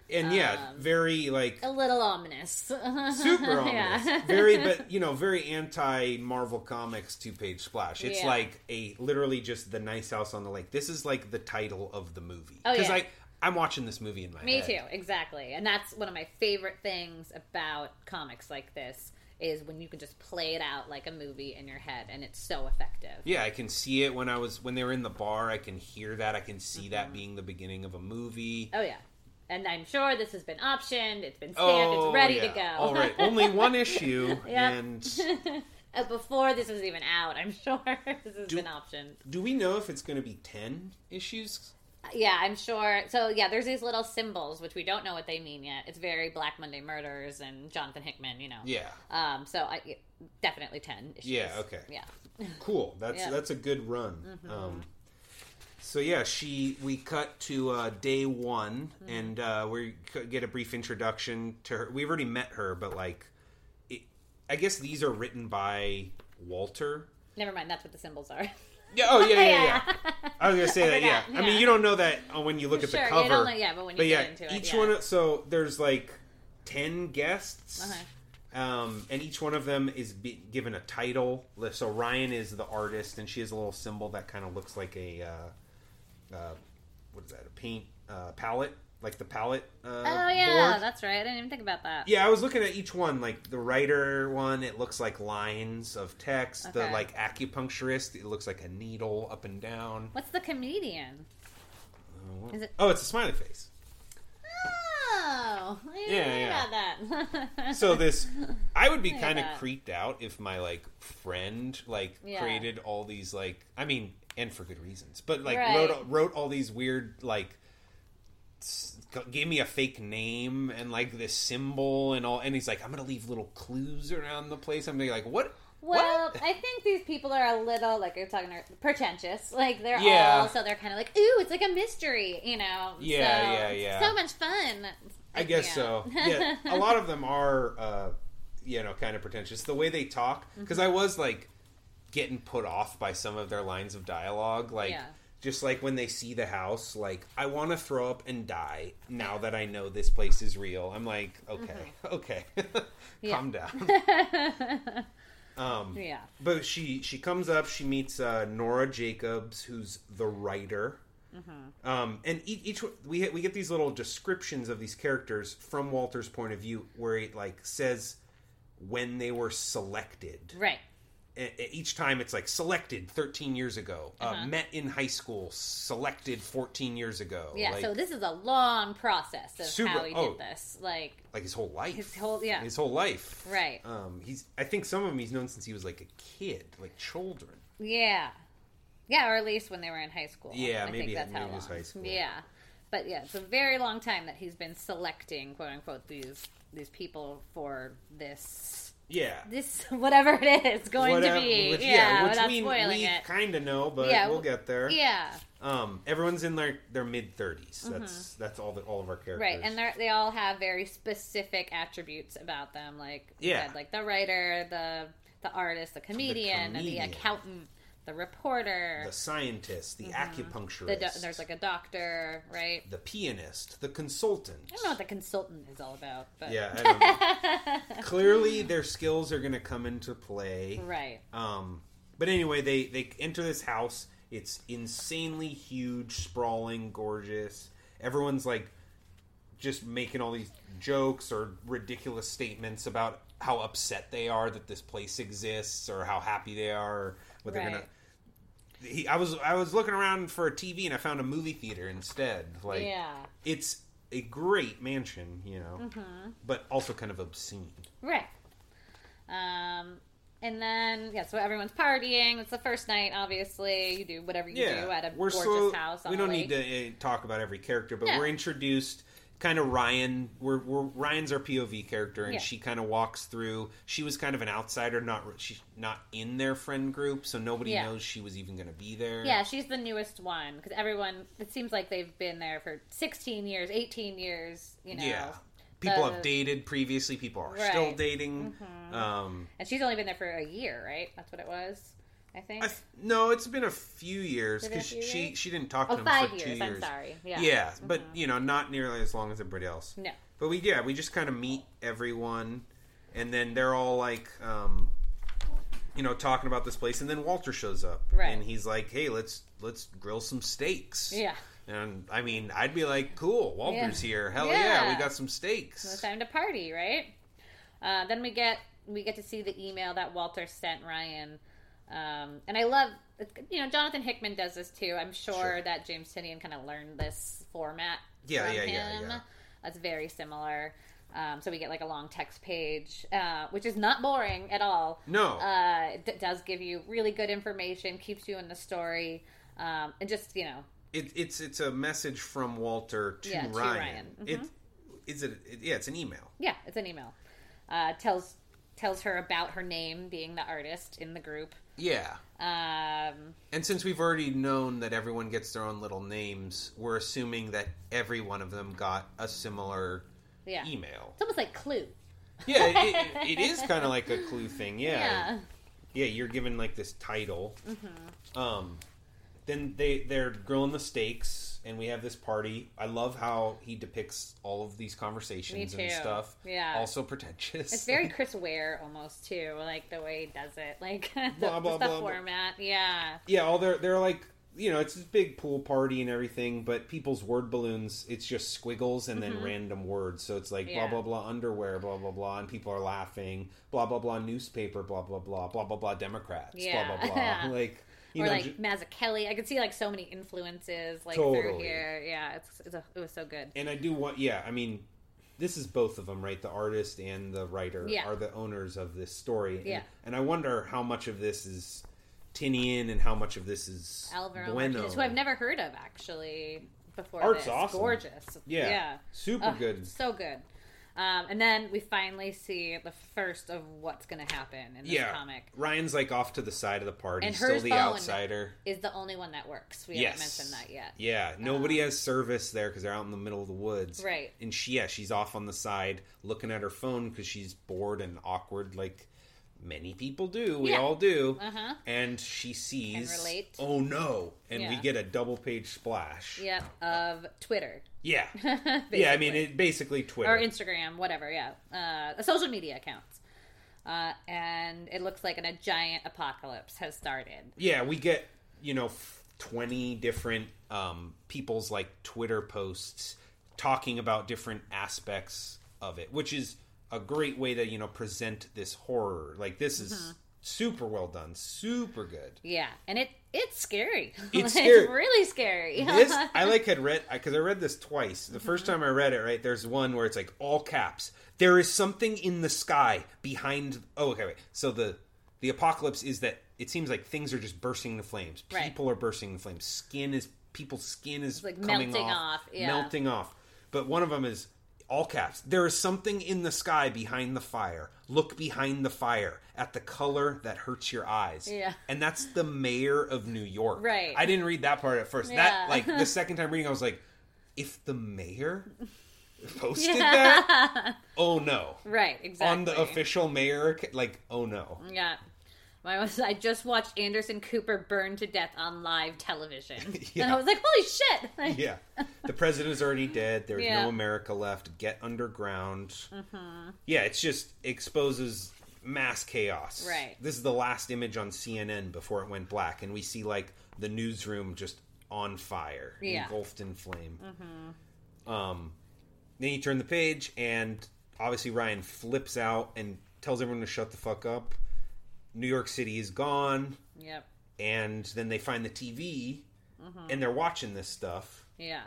And very like a little ominous, super ominous, very very anti Marvel Comics 2-page splash. It's like literally just the nice house on the lake. This is like the title of the movie because I'm watching this movie in my head. Me too, exactly, and that's one of my favorite things about comics like this. Is when you can just play it out like a movie in your head, and it's so effective. Yeah, I can see it when they were in the bar. I can hear that. I can see that being the beginning of a movie. Oh yeah. And I'm sure this has been optioned. It's been stamped. It's ready to go. All right. Only one issue. And before this was even out, I'm sure this has been optioned. Do we know if it's going to be 10 issues? Yeah, I'm sure. So, there's these little symbols, which we don't know what they mean yet. It's very Black Monday Murders and Jonathan Hickman, Yeah. So, definitely 10 issues. Yeah, okay. Yeah. Cool. That's a good run. Mm-hmm. So we cut to day one, and we get a brief introduction to her. We've already met her, but I guess these are written by Walter. Never mind, that's what the symbols are. Yeah. Oh, yeah. I was gonna say that. Yeah. I mean, you don't know that when you look at the cover. You don't know, but when you get into it, each one. So there's 10 guests. And each one of them is given a title. So Ryan is the artist, and she has a little symbol that kind of looks like a what is that? A paint palette, like the palette. Oh yeah, board. That's right. I didn't even think about that. Yeah, I was looking at each one. Like the writer one, it looks like lines of text. Okay. The acupuncturist, it looks like a needle up and down. What's the comedian? Is it? Oh, it's a smiley face. Oh, I didn't think about that. So I would be kind of creeped out if my friend created all these and for good reasons, but wrote all these weird gave me a fake name and this symbol and all, and he's like, I'm gonna leave little clues around the place. I'm like, what? Well, what? I think these people are a little, you're talking, pretentious. They're all, so they're kind of ooh, it's like a mystery, Yeah. So much fun. I guess so. Yeah, a lot of them are, kind of pretentious. The way they talk, because I was, getting put off by some of their lines of dialogue, just when they see the house, I want to throw up and die now that I know this place is real. I'm like, okay, calm down. But she comes up, she meets Nora Jacobs, who's the writer. And each we get these little descriptions of these characters from Walter's point of view, where it says when they were selected. Right. Each time it's selected 13 years ago, met in high school, selected 14 years ago. Yeah, so this is a long process of how he did this. His whole life. His whole life. Right. I think some of them he's known since he was a kid, children. Yeah. Yeah, or at least when they were in high school. Yeah, I maybe think that's how long. It was high school. Yeah. But it's a very long time that he's been selecting, quote unquote, these people for this. Yeah. This, whatever it is going to be. Which without we spoiling it. kind of know, but we'll get there. Yeah. Everyone's in their mid-30s. That's all of our characters. Right, and they all have very specific attributes about them. The writer, the artist, the comedian, the accountant, the reporter, the scientist, the acupuncturist. There's a doctor, right? The pianist, the consultant. I don't know what the consultant is all about, but yeah, I don't know. Clearly, their skills are going to come into play, right? But anyway, they enter this house. It's insanely huge, sprawling, gorgeous. Everyone's just making all these jokes or ridiculous statements about how upset they are that this place exists, or how happy they are, or what they're gonna. I was looking around for a TV and I found a movie theater instead. It's a great mansion, but also kind of obscene. Right. And then so everyone's partying. It's the first night. Obviously, you do whatever you do at a gorgeous house. We don't need to talk about every character, but we're introduced. Kind of Ryan. Ryan's our POV character, and she kind of walks through. She was kind of an outsider, she's not in their friend group, so nobody knows she was even going to be there. Yeah, she's the newest one because everyone. It seems like they've been there for 16 years, 18 years. Yeah, people have dated previously. People are still dating. And she's only been there for a year, right? That's what it was. I think. No, it's been a few years Has it been a because few years? she didn't talk to him 5 for 2 years. years. I'm sorry. Yeah. Yeah, but not nearly as long as everybody else. No. But we just kind of meet everyone, and then they're all like, talking about this place, and then Walter shows up, Right. and he's like, "Hey, let's grill some steaks." Yeah. And I mean, I'd be like, "Cool, Walter's here. Hell Yeah. yeah, we got some steaks." It's time to party, right? Then we get to see the email that Walter sent Ryan, and I love, Jonathan Hickman does this too. I'm sure that James Tynion kind of learned this format from him. Yeah. That's very similar. So we get like a long text page, which is not boring at all. No. It does give you really good information, keeps you in the story, and just, It's a message from Walter to Ryan. Ryan. It's an email. Yeah, it's an email. Tells her about her name being the artist in the group. Yeah. And since we've already known that everyone gets their own little names, we're assuming that every one of them got a similar email. It's almost like Clue. Yeah, it is kind of like a Clue thing. Yeah. Yeah, you're given like this title. Mm-hmm. Then they're grilling the steaks, and we have this party. I love how he depicts all of these conversations and stuff. Yeah. Also pretentious. It's very Chris Ware almost too, like the way he does it, like blah, blah, the blah, format. Yeah. Yeah, all they're like, it's this big pool party and everything, but people's word balloons, it's just squiggles and then random words. So it's like blah blah blah underwear, blah blah blah, and people are laughing. Blah blah blah newspaper, blah blah blah, blah blah blah Democrats, blah blah blah. Like. Or like Mazzucchelli. I could see like so many influences like totally. Through here. Yeah, it was so good. And I do want, I mean, this is both of them, right? The artist and the writer are the owners of this story. Yeah. And I wonder how much of this is Tynion and how much of this is Alvaro Bueno. Martinez, who I've never heard of actually before. Art's awesome. Gorgeous. Yeah. Super good. So good. And then we finally see the first of what's going to happen in this comic. Ryan's like off to the side of the party, and still the outsider. Is the only one that works. We haven't mentioned that yet. Yeah, nobody has service there because they're out in the middle of the woods. Right. And she's off on the side looking at her phone because she's bored and awkward, like many people do. We all do. Uh-huh. And she sees, can relate. Oh no! And we get a double page splash. Yep, of Twitter. Yeah. Yeah, I mean, basically Twitter. Or Instagram, whatever, social media accounts. And it looks like a giant apocalypse has started. Yeah, we get, 20 different people's, like, Twitter posts talking about different aspects of it, which is a great way to, present this horror. Like, this is super well done. Super good. Yeah, and it's scary. It's scary. It's really scary. This, had read, because I read this twice. The first time I read it, right, there's one where it's like, all caps, there is something in the sky behind... Oh, okay, wait. So the apocalypse is that it seems like things are just bursting into flames. People are bursting into flames. People's skin is like coming melting off. Yeah. Melting off. But one of them is... all caps. There is something in the sky behind the fire. Look behind the fire at the color that hurts your eyes. Yeah. And that's the mayor of New York. Right. I didn't read that part at first. Yeah. That, like, the second time reading, I was like, if the mayor posted that? Oh, no. Right, exactly. On the official mayor, like, oh, no. Yeah. I just watched Anderson Cooper burn to death on live television. And I was like, holy shit! Yeah. The president is already dead. There's no America left. Get underground. Mm-hmm. Yeah, it's just exposes mass chaos. Right. This is the last image on CNN before it went black. And we see, like, the newsroom just on fire. Engulfed in flame. Mm-hmm. Then you turn the page, and obviously Ryan flips out and tells everyone to shut the fuck up. New York City is gone. Yep. And then they find the TV, and they're watching this stuff. Yeah.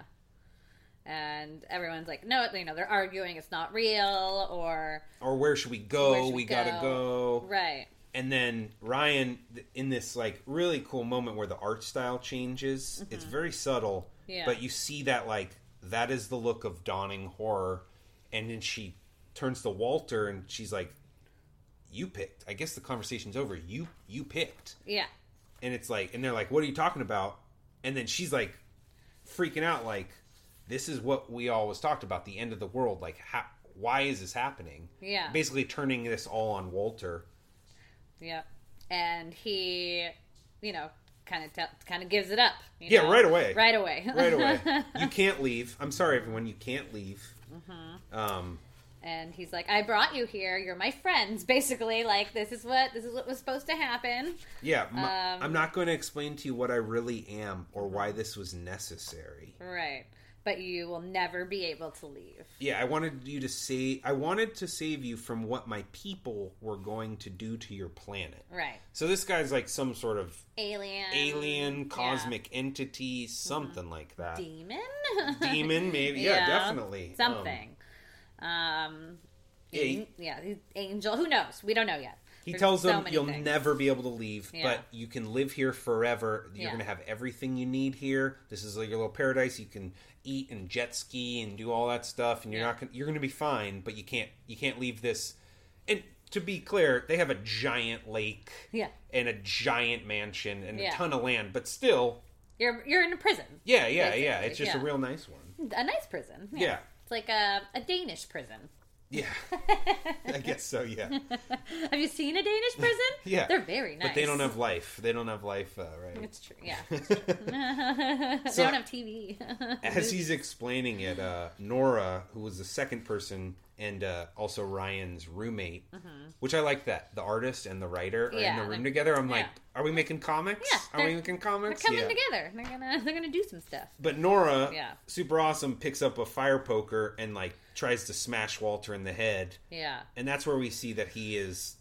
And everyone's like, no, they're arguing it's not real, or where should we go? We gotta go. Right. And then Ryan, in this like really cool moment where the art style changes, it's very subtle, but you see that like that is the look of dawning horror. And then she turns to Walter, and she's like, you picked. I guess the conversation's over. You picked. Yeah. And it's like, and they're like, what are you talking about? And then she's like freaking out, like, this is what we always talked about, the end of the world. Like, why is this happening? Yeah. Basically turning this all on Walter. Yeah. And he kind of gives it up. Yeah, right away. Right away. Right away. You can't leave. I'm sorry, everyone. You can't leave. And he's like, I brought you here. You're my friends. Basically, like, this is what was supposed to happen. Yeah. I'm not going to explain to you what I really am or why this was necessary. Right. But you will never be able to leave. Yeah, I wanted to save you from what my people were going to do to your planet. Right. So this guy's like some sort of alien cosmic entity, something like that. Demon, maybe. Yeah, definitely. Something. He's angel. Who knows? We don't know yet. He tells them you'll never be able to leave, but you can live here forever. You're going to have everything you need here. This is like your little paradise. You can eat and jet ski and do all that stuff, and you're going to be fine. But you can't leave this. And to be clear, they have a giant lake, and a giant mansion and a ton of land. But still, you're in a prison. Yeah. It's just a real nice one. A nice prison. Yeah. It's like a Danish prison. Yeah, I guess so, yeah. Have you seen a Danish prison? Yeah. They're very nice. But they don't have life. They don't have life, right? It's true, yeah. It's true. They don't have TV. As he's explaining it, Nora, who was the second person, and also Ryan's roommate, which I like that. The artist and the writer are in the room together. I'm like, are we making comics? Yeah. Are we making comics? They're coming together. They're gonna do some stuff. But Nora, super awesome, picks up a fire poker and like tries to smash Walter in the head. Yeah. And that's where we see that he is,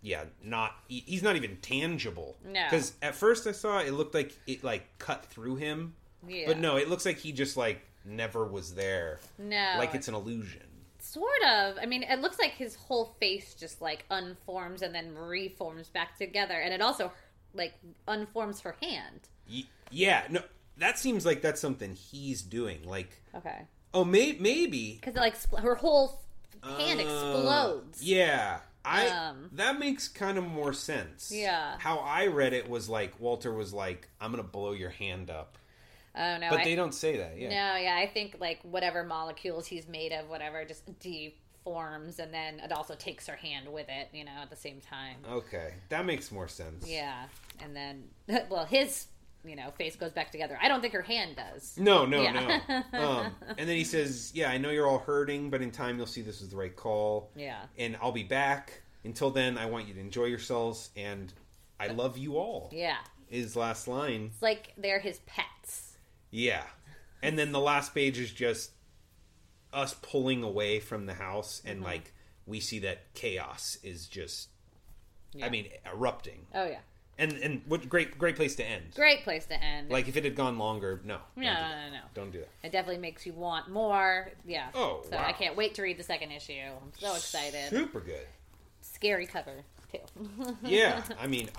he's not even tangible. No. Because at first I saw it looked like it like cut through him. Yeah. But no, it looks like he just like never was there. No. Like it's an illusion. Sort of. I mean, it looks like his whole face just like unforms and then reforms back together, and it also like unforms her hand. Yeah, no, that seems like that's something he's doing. Like, okay. Oh, maybe because like her whole hand explodes. Yeah, that makes kind of more sense. Yeah. How I read it was like Walter was like, "I'm gonna blow your hand up." Oh no! But they don't say that. Yeah. No, yeah. I think like whatever molecules he's made of, whatever, just deforms, and then it also takes her hand with it. At the same time. Okay, that makes more sense. Yeah, and then his face goes back together. I don't think her hand does. No. And then he says, "Yeah, I know you're all hurting, but in time you'll see this was the right call. Yeah, and I'll be back. Until then, I want you to enjoy yourselves, and I love you all." Yeah. His last line. It's like they're his pets. Yeah. And then the last page is just us pulling away from the house, and like we see that chaos is just erupting. Oh yeah. And what great place to end. Great place to end. Like if it had gone longer, no. No. Don't do that. It definitely makes you want more. Yeah. Oh, so wow. I can't wait to read the second issue. I'm so excited. Super good. Scary cover too. Yeah. I mean,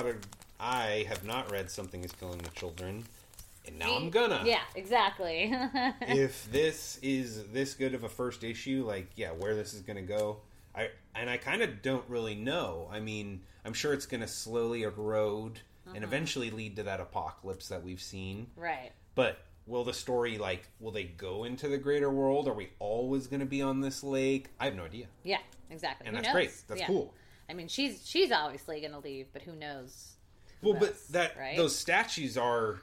I have not read Something Is Killing the Children. And now I'm gonna. Yeah, exactly. If this is this good of a first issue, where this is gonna go, I kind of don't really know. I mean, I'm sure it's gonna slowly erode and eventually lead to that apocalypse that we've seen. Right. But will the story will they go into the greater world? Are we always gonna be on this lake? I have no idea. Yeah, exactly. And that's great. That's cool. I mean, she's obviously gonna leave, but who knows? Those statues are.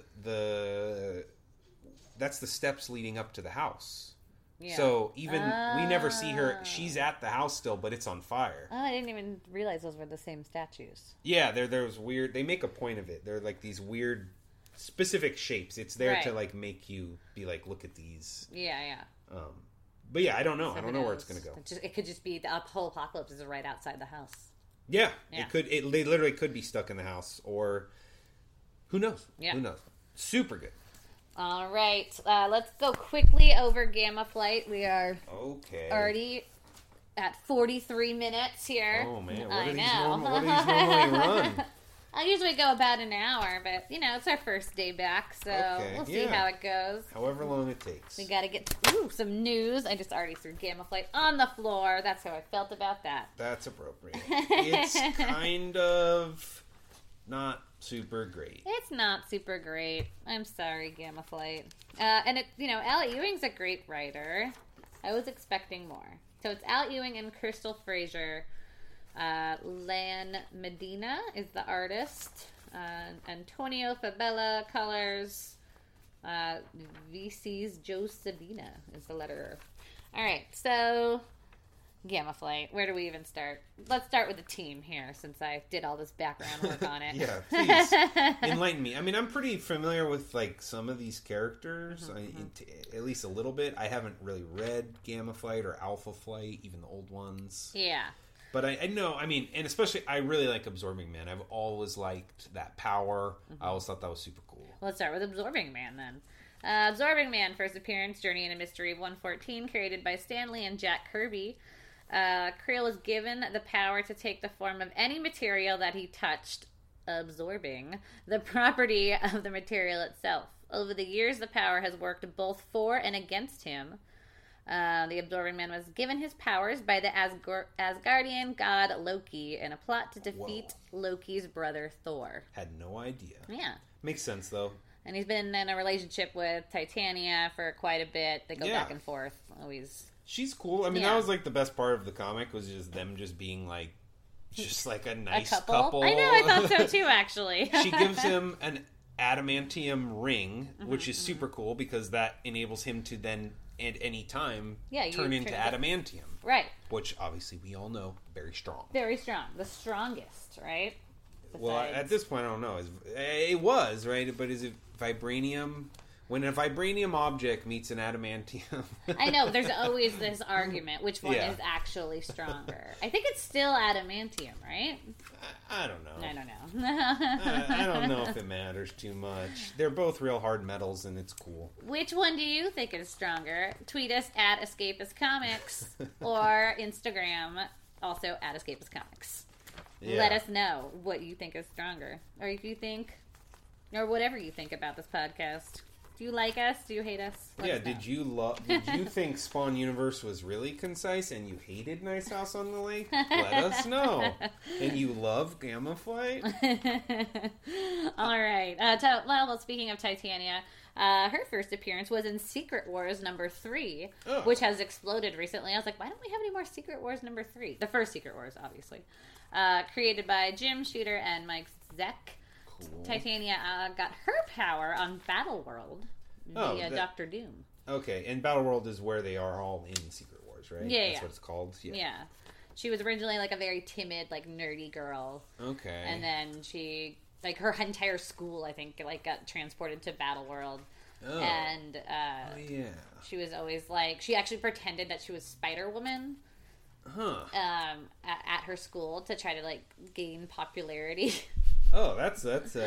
That's the steps leading up to the house. Yeah. So even we never see her. She's at the house still, but it's on fire. Oh, I didn't even realize those were the same statues. Yeah, there's weird. They make a point of it. They're like these weird, specific shapes. It's there to make you be like, look at these. Yeah. But yeah, I don't know. I don't know where it's gonna go. It could just be the whole apocalypse is right outside the house. Yeah, it could. They literally could be stuck in the house or. Who knows? Yeah. Who knows? Super good. All right. Let's go quickly over Gamma Flight. We are already at 43 minutes here. Oh, man. What do these normally run? I usually go about an hour, but, it's our first day back, so we'll see how it goes. However long it takes. We got to get some news. I just already threw Gamma Flight on the floor. That's how I felt about that. That's appropriate. It's kind of not super great. It's not super great. I'm sorry, Gamma Flight. And Al Ewing's a great writer. I was expecting more. So it's Al Ewing and Crystal Fraser. Lan Medina is the artist. Antonio Fabella. Colors. VC's Joe Savina is the letterer. All right, so Gamma Flight. Where do we even start? Let's start with the team here, since I did all this background work on it. Yeah, please enlighten me. I mean, I'm pretty familiar with like some of these characters, at least a little bit. I haven't really read Gamma Flight or Alpha Flight, even the old ones. Yeah. But I know, I mean, and especially, I really like Absorbing Man. I've always liked that power. I always thought that was super cool. Well, let's start with Absorbing Man, then. Absorbing Man, first appearance, Journey in a Mystery of 114, created by Stan Lee and Jack Kirby. Creel was given the power to take the form of any material that he touched, absorbing the property of the material itself. Over the years, the power has worked both for and against him. The Absorbing Man was given his powers by the Asgardian god Loki in a plot to defeat Loki's brother Thor. Had no idea. Yeah. Makes sense, though. And he's been in a relationship with Titania for quite a bit. They go back and forth. Always. She's cool. I mean, that was like the best part of the comic was just them just being like, just like a nice couple. I know, I thought so too, actually. She gives him an adamantium ring, which is super cool because that enables him to then at any time turn into adamantium. Right. Which obviously we all know, very strong. Very strong. The strongest, right? Besides... Well, at this point, I don't know. It was, right? But is it vibranium? When a vibranium object meets an adamantium... I know, there's always this argument, which one is actually stronger. I think it's still adamantium, right? I don't know. I don't know. I don't know if it matters too much. They're both real hard metals, and it's cool. Which one do you think is stronger? Tweet us at Escapist Comics or Instagram, also at Escapist Comics. Yeah. Let us know what you think is stronger. Or if you think, or whatever you think about this podcast. Do you like us? Do you hate us? Did you think Spawn Universe was really concise and you hated Nice House on the Lake? Let us know. And you love Gamma Flight? All right. Well, speaking of Titania, her first appearance was in Secret Wars number 3, which has exploded recently. I was like, why don't we have any more Secret Wars number 3? The first Secret Wars, obviously. Created by Jim Shooter and Mike Zeck. Cool. Titania got her power on Battleworld via Doctor Doom. Okay, and Battleworld is where they are all in Secret Wars, right? Yeah, That's what it's called? Yeah. She was originally like a very timid, like nerdy girl. Okay. And then she, like her entire school, I think, like got transported to Battleworld. Oh. And yeah. She was always like, she actually pretended that she was Spider-Woman. At her school to try to like gain popularity. Oh, that's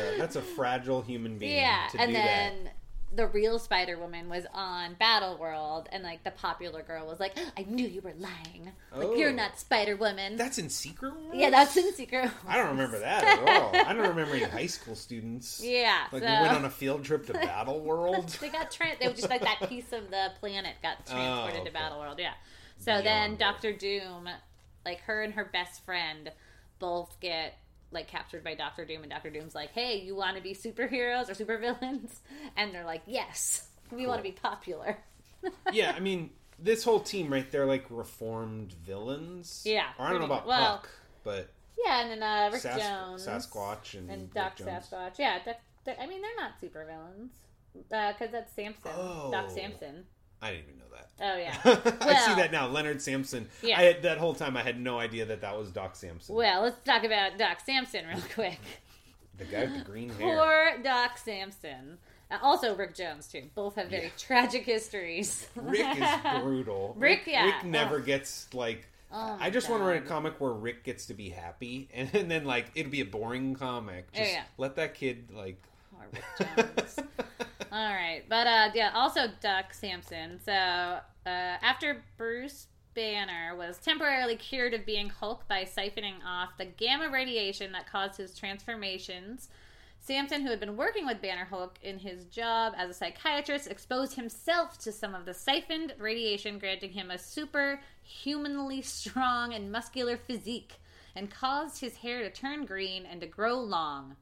a fragile human being. Yeah, to and do then that. The real Spider-Woman was on Battleworld, and like the popular girl was like, "I knew you were lying. Like you're not Spider-Woman." That's in Secret Wars? Yeah, that's in Secret Wars. I don't remember that at all. I don't remember any high school students. Yeah, like we went on a field trip to Battleworld. They were just like that piece of the planet got transported to Battleworld. Yeah. So then Doctor Doom, like her and her best friend, both get like captured by Doctor Doom, and Doctor Doom's like, "Hey, you want to be superheroes or supervillains?" And they're like, "Yes, we want to be popular." Yeah, I mean, this whole team right there, like reformed villains. Yeah, or I don't know about Puck, but yeah, and then Rick Jones, Sasquatch, and Doc Sasquatch. Yeah, I mean, they're not supervillains because that's Samson, Doc Samson. I didn't even know that. Oh, yeah. I see that now. Leonard Samson. Yeah. That whole time I had no idea that was Doc Samson. Well, let's talk about Doc Samson real quick. The guy with the green hair. Poor Doc Samson. Also Rick Jones, too. Both have very tragic histories. Rick is brutal. Rick never gets, like... I just want to write a comic where Rick gets to be happy, and then, like, it'll be a boring comic. Just let that kid, like... Poor Rick Jones. All right, but also Doc Samson. So after Bruce Banner was temporarily cured of being Hulk by siphoning off the gamma radiation that caused his transformations, Samson, who had been working with Banner Hulk in his job as a psychiatrist, exposed himself to some of the siphoned radiation, granting him a superhumanly strong and muscular physique, and caused his hair to turn green and to grow long.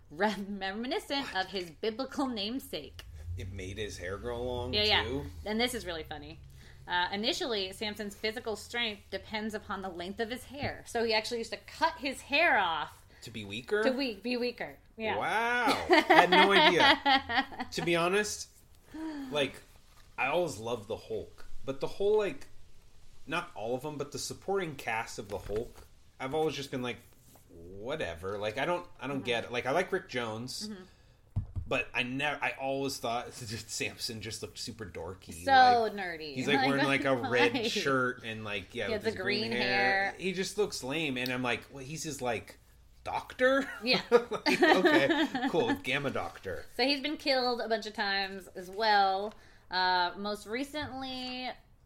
Reminiscent of his biblical namesake. It made his hair grow long, too? Yeah. And this is really funny. Initially, Samson's physical strength depends upon the length of his hair. So he actually used to cut his hair off To be weaker? Be weaker. Yeah. Wow. I had no idea. To be honest, like, I always loved the Hulk. But the whole, like, not all of them, but the supporting cast of the Hulk, I've always just been like, whatever. Like, I don't get it. Like, I like Rick Jones, but I always thought Samson just looked super dorky. So like, nerdy. He's like wearing like a red shirt and like, with the his green hair. He just looks lame. And I'm like, well, he's his like doctor? Yeah. Like, okay, cool. Gamma Doctor. So he's been killed a bunch of times as well. Most recently,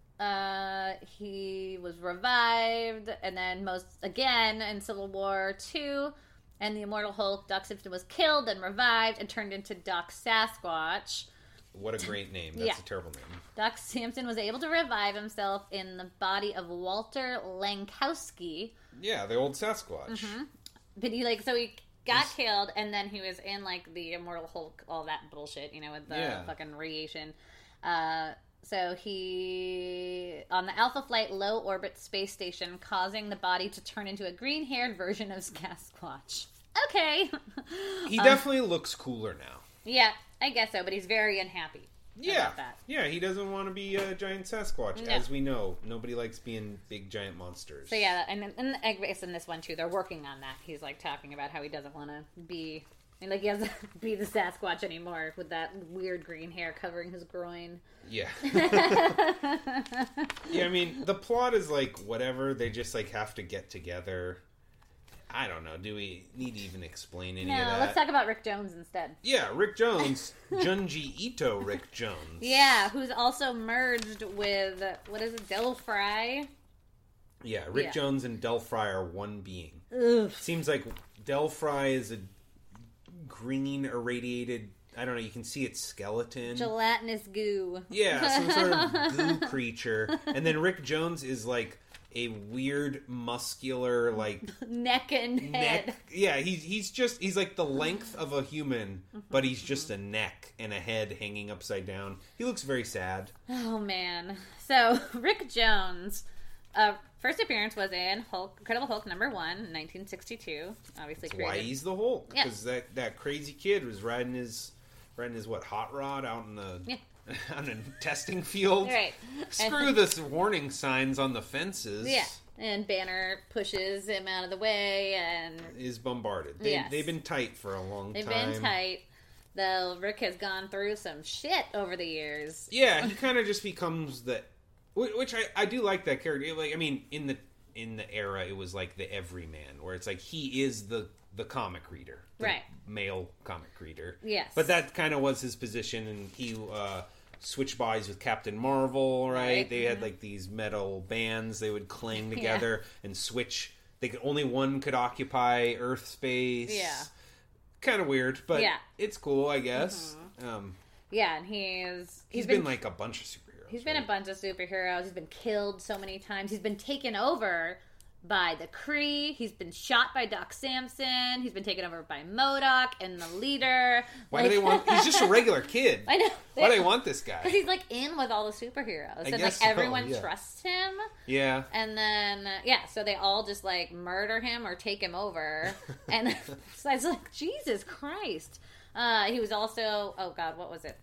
he was revived, and then again in Civil War 2, and the Immortal Hulk, Doc Simpson, was killed and revived and turned into Doc Sasquatch. What a great name. That's a terrible name. Doc Simpson was able to revive himself in the body of Walter Lankowski. Yeah, the old Sasquatch. But he got killed, and then he was in like the Immortal Hulk, all that bullshit, with the fucking radiation. So he on the Alpha Flight low orbit space station, causing the body to turn into a green-haired version of Sasquatch. Okay. He definitely looks cooler now. Yeah, I guess so, but he's very unhappy. Yeah. About that. Yeah, he doesn't want to be a giant Sasquatch, as we know. Nobody likes being big giant monsters. So yeah, and I guess in this one too, they're working on that. He's like talking about how he doesn't want to be, and like he doesn't be the Sasquatch anymore with that weird green hair covering his groin. Yeah. Yeah, I mean, the plot is like whatever. They just like have to get together. I don't know. Do we need to even explain any of that? No, let's talk about Rick Jones instead. Yeah, Rick Jones. Junji Ito Rick Jones. Yeah, who's also merged with, what is it, Del Fry? Yeah, Rick Jones and Del Fry are one being. Ugh. Seems like Del Fry is a green irradiated, I don't know, you can see its skeleton. Gelatinous goo. Yeah, some sort of goo creature. And then Rick Jones is like a weird, muscular, like neck and head. Yeah, he's like the length of a human, but he's just a neck and a head hanging upside down. He looks very sad. Oh man. So Rick Jones, first appearance was in Incredible Hulk #1, 1962. Obviously, That's why he's the Hulk, Yeah. because that crazy kid was riding his what, hot rod out in the on a testing field. Right. Screw this warning signs on the fences. Yeah. And Banner pushes him out of the way and is bombarded. Yes. They've been tight for a long time. They've been tight. Though Rick has gone through some shit over the years. Yeah, he kind of just becomes which I do like that character. Like, I mean, in the era, it was like the everyman, where it's like he is the comic reader, right? Male comic reader. Yes. But that kind of was his position, and he switched bodies with Captain Marvel. Right? They had like these metal bands they would clang together and switch. Only one could occupy Earth space. Yeah. Kind of weird, but it's cool, I guess. Yeah, and he's been like a bunch of superheroes. He's been a bunch of superheroes. He's been killed so many times. He's been taken over by the Kree. He's been shot by Doc Samson. He's been taken over by MODOK and the Leader. Why do they want... He's just a regular kid. I know. Why do they want this guy? Because he's like in with all the superheroes. And like so, everyone trusts him. Yeah. And then, so they all just like murder him or take him over. And so I was like, Jesus Christ. He was also, oh God, what was it?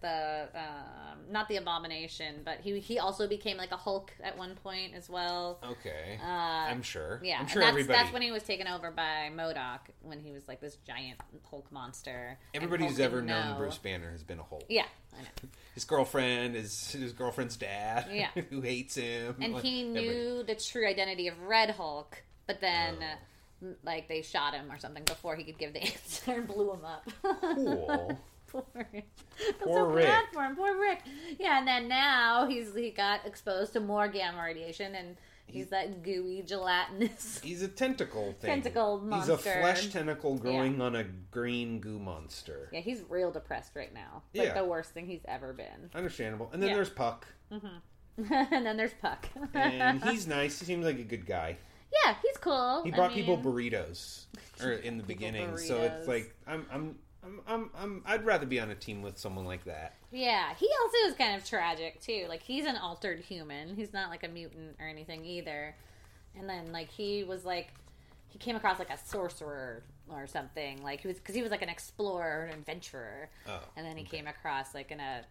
Not the Abomination, but he also became like a Hulk at one point as well. Okay. I'm sure. Yeah. I'm sure that's when he was taken over by MODOK, when he was like this giant Hulk monster. Everybody who's ever known Bruce Banner has been a Hulk. Yeah, I know. His girlfriend is his girlfriend's dad, who hates him. And he knew the true identity of Red Hulk, but then... like they shot him or something before he could give the answer and blew him up. Cool. Poor Rick. Bad for him. Poor Rick. Yeah, and then now he got exposed to more gamma radiation, and he's that gooey, gelatinous. He's a tentacle thing. Tentacle monster. He's a flesh tentacle growing on a green goo monster. Yeah, he's real depressed right now. It's like the worst thing he's ever been. Understandable. And then there's Puck. And then there's Puck. And he's nice. He seems like a good guy. Yeah, he's cool. He brought people burritos in the beginning, so it's like I'd rather be on a team with someone like that. Yeah, he also is kind of tragic too. Like he's an altered human. He's not like a mutant or anything either. And then like he came across like a sorcerer or something. Like because he was like an explorer, an adventurer, and then he came across like in a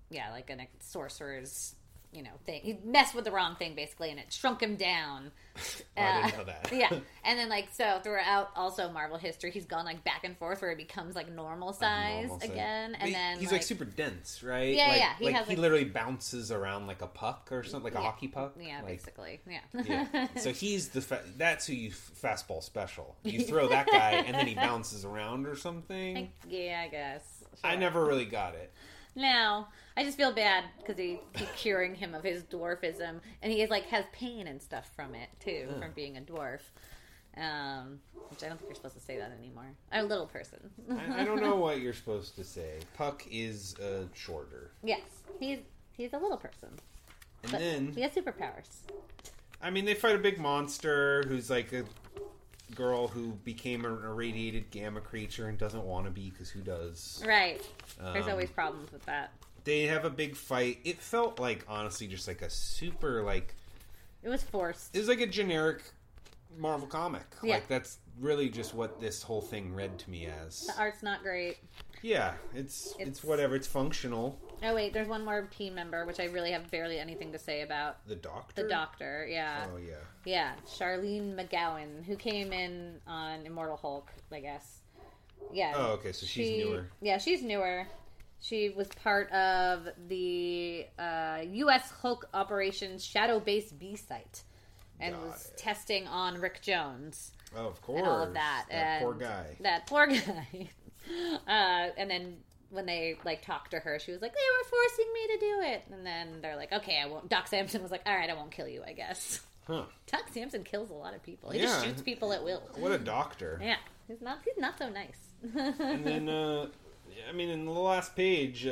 sorcerer's thing. He messed with the wrong thing basically, and it shrunk him down. I didn't know that. Yeah, and then so throughout also Marvel history, he's gone like back and forth where he becomes like normal size again, and then he's like super dense, right? Yeah, yeah. He literally bounces around like a puck or something, like a hockey puck. Yeah, basically. Yeah. Yeah. So he's that's who you fastball special. You throw that guy, and then he bounces around or something. I guess. Sure. I never really got it. No, I just feel bad because he keep curing him of his dwarfism, and he has pain and stuff from it too, from being a dwarf. Which I don't think you're supposed to say that anymore. I'm a little person. I don't know what you're supposed to say. Puck is shorter. Yes, he's a little person. And then he has superpowers. I mean, they fight a big monster who's like a girl who became an irradiated gamma creature and doesn't want to be because who does? Right. There's always problems with that. They have a big fight. It felt like, honestly, just like a super, It was forced. It was like a generic Marvel comic. Yeah. Like, that's really just what this whole thing read to me as. The art's not great. Yeah, it's whatever. It's functional. Oh, wait, there's one more team member, which I really have barely anything to say about. The Doctor? The Doctor, yeah. Oh, yeah. Yeah, Charlene McGowan, who came in on Immortal Hulk, I guess. Yeah. Oh, okay, so she's newer. Yeah, she's newer. She was part of the U.S. Hulk Operations Shadow Base B site and was testing on Rick Jones. Oh, of course. And all of that. That poor guy. That poor guy. And then when they talked to her, she was like, "They were forcing me to do it." And then they're like, "Okay, I won't." Doc Samson was like, "All right, I won't kill you, I guess." Huh. Doc Samson kills a lot of people. He just shoots people at will. What a doctor. Yeah, he's not so nice. And then, I mean, in the last page,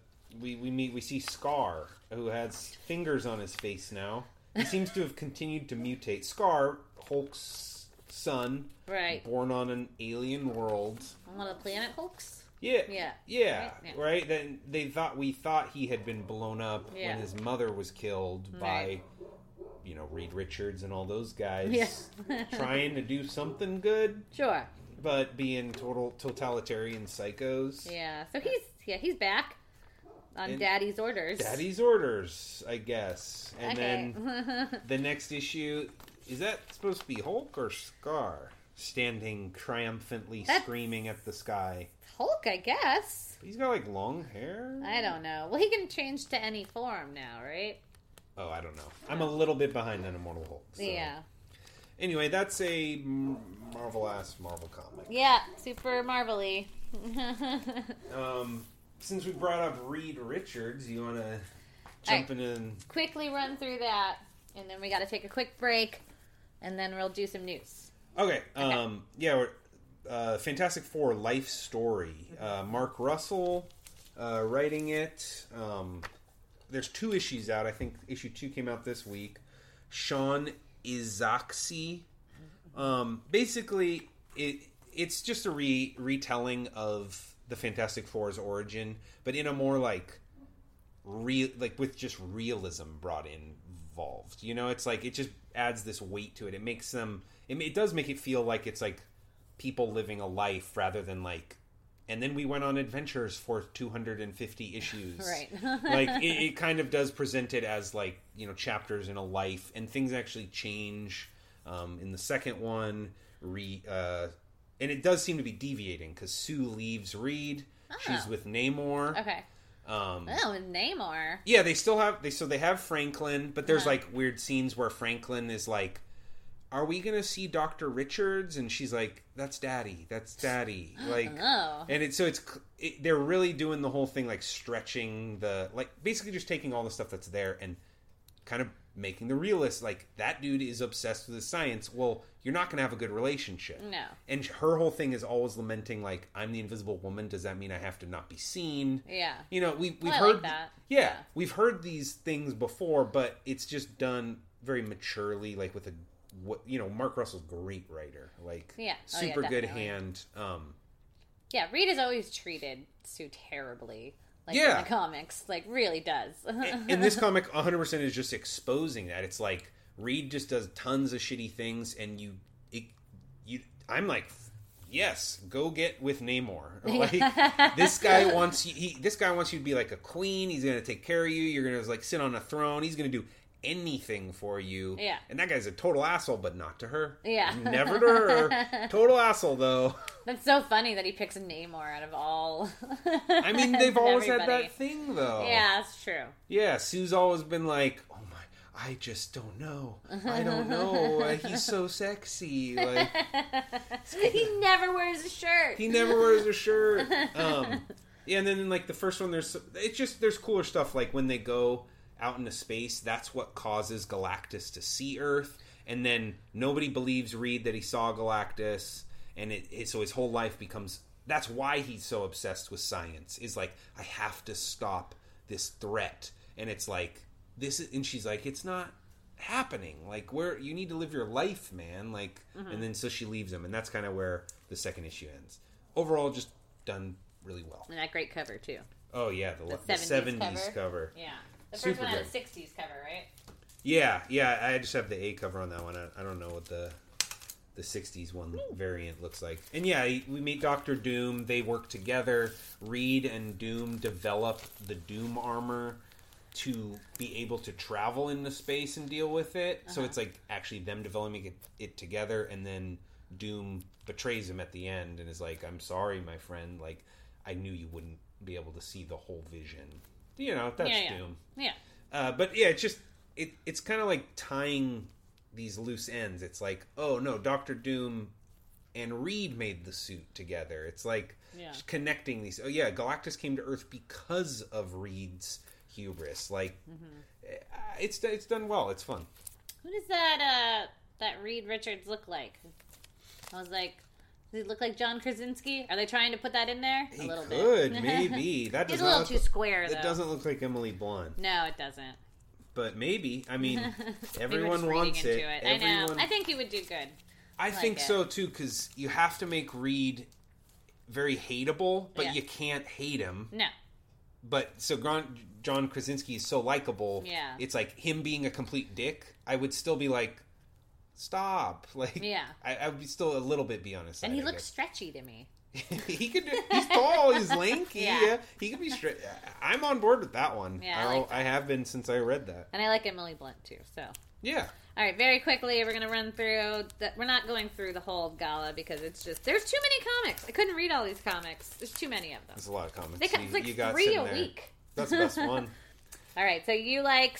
we see Scar, who has fingers on his face now. He seems to have continued to mutate. Scar, Hulk's son, right? Born on an alien world. On one of the Planet Hulks. Yeah. Right. Then we thought he had been blown up when his mother was killed by, Reed Richards and all those guys trying to do something good. Sure. But being total totalitarian psychos. Yeah. So he's back on Daddy's orders. Daddy's orders, I guess. And then the next issue, is that supposed to be Hulk or Scar standing triumphantly screaming at the sky? Hulk, I guess. He's got long hair? I don't know. Well, he can change to any form now, right? Oh, I don't know. I'm a little bit behind on Immortal Hulk. So. Yeah. Anyway, that's a Marvel-ass Marvel comic. Yeah, super Marvel-y. Since we brought up Reed Richards, you want to jump in? Quickly run through that, and then we got to take a quick break, and then we'll do some news. Okay. Fantastic Four Life Story. Mark Russell writing it. There's 2 issues out. I think issue 2 came out this week. Sean Izaakse. Basically, it's just a retelling of the Fantastic Four's origin, but in a more with just realism brought involved. It's it just adds this weight to it. It makes them. It does make it feel like it's people living a life rather than and then we went on adventures for 250 issues. Right. It kind of does present it as chapters in a life, and things actually change in the second one. And it does seem to be deviating because Sue leaves Reed. Oh. She's with Namor. Okay. With Namor. Yeah, they still have they have Franklin, but there's weird scenes where Franklin is are we going to see Dr. Richards? And she's like, that's Daddy. And they're really doing the whole thing, stretching basically just taking all the stuff that's there and kind of making the realist, that dude is obsessed with the science. Well, you're not going to have a good relationship. No. And her whole thing is always lamenting, I'm the invisible woman. Does that mean I have to not be seen? Yeah. We've I heard like that. Yeah. We've heard these things before, but it's just done very maturely, with a, Mark Russell's a great writer. Super good hand. Reed has always treated Sue terribly. In the comics. Really does. And this comic 100% is just exposing that. It's Reed just does tons of shitty things, and I'm yes, go get with Namor. Like, this guy wants you. This guy wants you to be like a queen. He's going to take care of you. You're going to like sit on a throne. He's going to do anything for you. Yeah. And that guy's a total asshole, but not to her. Yeah. Never to her. Total asshole, though. That's so funny that he picks Namor out of all. I mean, they've always had everybody. that thing, though. Yeah, that's true. Yeah, Sue's always been like, oh my, I just don't know. I don't know. He's so sexy. Like, He never wears a shirt. he never wears a shirt. Yeah, and then in like the first one, there's cooler stuff like when they go out into space. That's what causes Galactus to see Earth, and then nobody believes Reed that he saw Galactus, and so his whole life becomes. That's why he's so obsessed with science. Is like, I have to stop this threat, and it's like this, and she's like, it's not happening. Like, you need to live your life, man. Like, and then so she leaves him, and that's kind of where the second issue ends. Overall, just done really well. And that great cover too. Oh yeah, the 70s cover. Yeah, the Super first one had a good. 60s cover, right? Yeah. I just have the A cover on that one. I don't know what the 60s one variant looks like. And yeah, we meet Doctor Doom. They work together. Reed and Doom develop the Doom armor to be able to travel into space and deal with it. So it's like actually them developing it together, and then Doom betrays him at the end and is like, I'm sorry, my friend. Like, I knew you wouldn't be able to see the whole vision. You know, that's Doom. Yeah. But yeah, it's just it's kind of like tying these loose ends. It's like, oh no, Doctor Doom and Reed made the suit together. It's like just connecting these. Oh yeah, Galactus came to Earth because of Reed's hubris. Like, it's done well. It's fun. Who does that Reed Richards look like? I was like, does he look like John Krasinski? Are they trying to put that in there? He a little could, bit. maybe. That He's does a little not too look, square, though. It doesn't look like Emily Blunt. No, it doesn't. But maybe. I mean, Maybe we're everyone just reading wants into it. I know. I think he would do good. I think it. so too, because you have to make Reed very hateable, but Yeah. you can't hate him. No. But so John Krasinski is so likable. Yeah. It's like him being a complete dick. I would still be like, stop. Like, Yeah. I would be still a little bit be on his side. And he I looks guess. stretchy to me. He could. He's tall. He's lanky. Yeah. Yeah. He could be straight. I'm on board with that one. Yeah, I like that. I have been since I read that. And I like Emily Blunt, too, so... Yeah. All right, very quickly, we're going to run through... We're not going through the whole gala because it's just... There's too many comics. I couldn't read all these comics. There's too many of them. There's a lot of comics. They come, You- it's like you got 3 sitting a there. week. That's the best one. All right, so you like...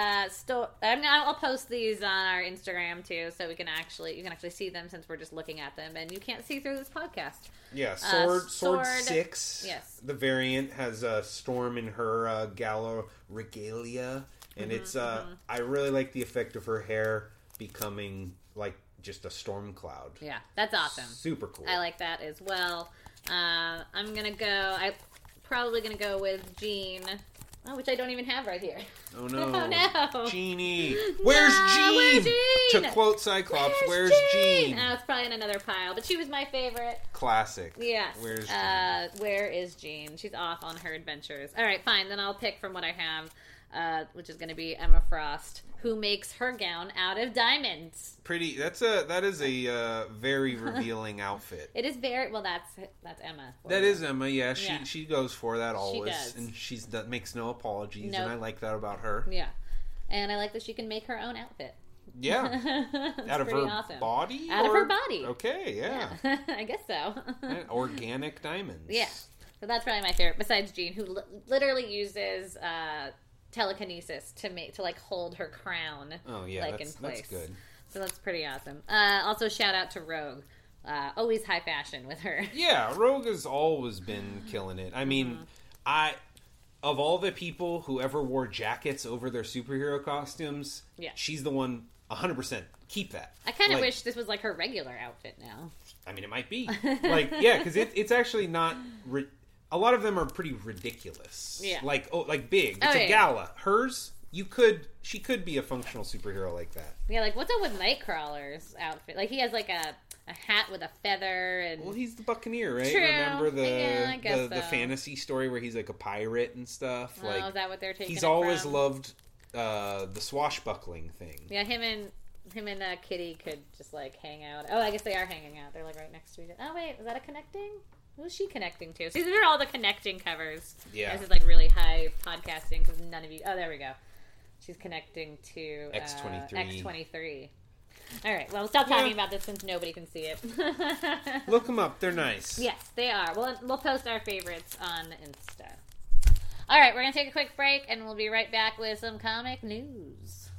I'll post these on our Instagram, too, so you can actually see them since we're just looking at them, and you can't see through this podcast. Yeah, Sword Sword 6. yes. The variant has Storm in her gala regalia. And it's, I really like the effect of her hair becoming like just a storm cloud. Yeah, that's awesome. Super cool. I like that as well. I'm probably gonna go with Jean, which I don't even have right here. Oh no. Oh no. Jeannie. Where's Jean? Where's Jean? To quote Cyclops, where's Jean? Oh, it's probably in another pile, but she was my favorite. Classic. Yes. Where's Jean? Where is Jean? She's off on her adventures. All right, fine. Then I'll pick from what I have, which is going to be Emma Frost, who makes her gown out of diamonds. Pretty. That is a very revealing outfit. It is very well. That's Emma. That is Emma. Yeah, Yeah. she goes for that always, does. and that makes no apologies, Nope. and I like that about her. Yeah, and I like that she can make her own outfit. Yeah, out of her awesome. body. Out of her body. Okay, yeah. I guess so. Organic diamonds. Yeah. So that's probably my favorite, besides Jean, who literally uses telekinesis to like hold her crown. Oh yeah, like that's in place. good. So that's pretty awesome. Also, shout out to Rogue. Always high fashion with her. Yeah, Rogue has always been killing it. I mean, of all the people who ever wore jackets over their superhero costumes, Yeah. she's the one. 100%. Keep that. I kind of Like, wish this was like her regular outfit now. I mean, it might be. Like, yeah, because it's actually not. A lot of them are pretty ridiculous. Yeah. Like big. It's a gala. Hers, she could be a functional superhero like that. Yeah, like what's up with Nightcrawler's outfit? Like he has like a hat with a feather and. Well, he's the Buccaneer, right? True. Remember Yeah, I guess the so. fantasy story where he's like a pirate and stuff. Oh, Like, is that what they're taking? he's it always from? loved the swashbuckling thing. Yeah, him and him and Kitty could just like hang out. Oh, I guess they are hanging out. They're like right next to each other. Oh wait, is that a connecting? Who's she connecting to? So these are all the connecting covers. Yeah. This is like really high podcasting because none of you. Oh, there we go. She's connecting to X23. X23. All right. Well, we'll stop talking about this since nobody can see it. Look them up. They're nice. Yes, they are. We'll post our favorites on Insta. All right, we're going to take a quick break, and we'll be right back with some comic news.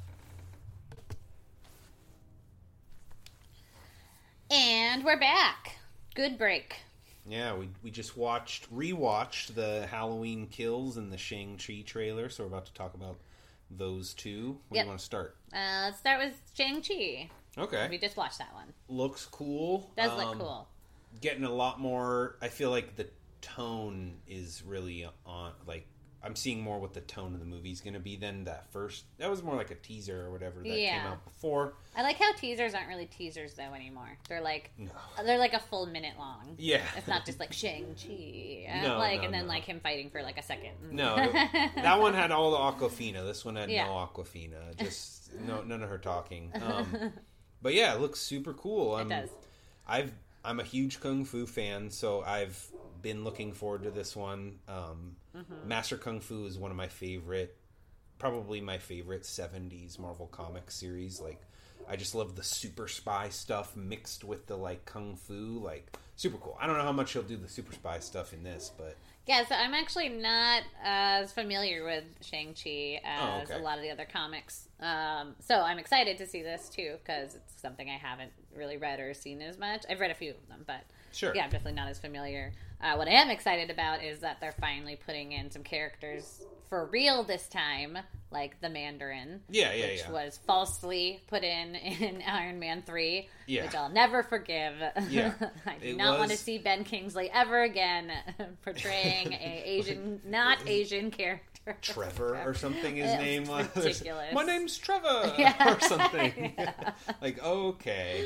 And we're back. Good break. Yeah, we just rewatched the Halloween Kills and the Shang-Chi trailer, so we're about to talk about those two. Where do you want to start? Let's start with Shang-Chi. Okay. We just watched that one. Looks cool. Does look cool. Getting a lot more... I feel like the tone is really on... Like, I'm seeing more what the tone of the movie's going to be than that first... That was more like a teaser or whatever that came out before. I like how teasers aren't really teasers, though, anymore. They're like... No. They're like a full minute long. Yeah. It's not just like Shang-Chi. And then like him fighting for like a second. No. That one had all the Aquafina. This one had no Aquafina. Just none of her talking. But yeah, it looks super cool. It does. I'm a huge Kung Fu fan, so I've been looking forward to this one. Master Kung Fu is one of my probably my favorite 70s Marvel Comics series. Like, I just love the super spy stuff mixed with the, like, Kung Fu. Like, super cool. I don't know how much he'll do the super spy stuff in this, but... Yeah, so I'm actually not as familiar with Shang-Chi as a lot of the other comics. So I'm excited to see this, too, because it's something I haven't really read or seen as much. I've read a few of them, but sure. Yeah, I'm definitely not as familiar. What I am excited about is that they're finally putting in some characters for real this time, like the Mandarin, which was falsely put in Iron Man 3, which I'll never forgive. Yeah. I do not want to see Ben Kingsley ever again portraying a not Asian character. Trevor or something his name was. Ridiculous. My name's Trevor or something. Like, okay.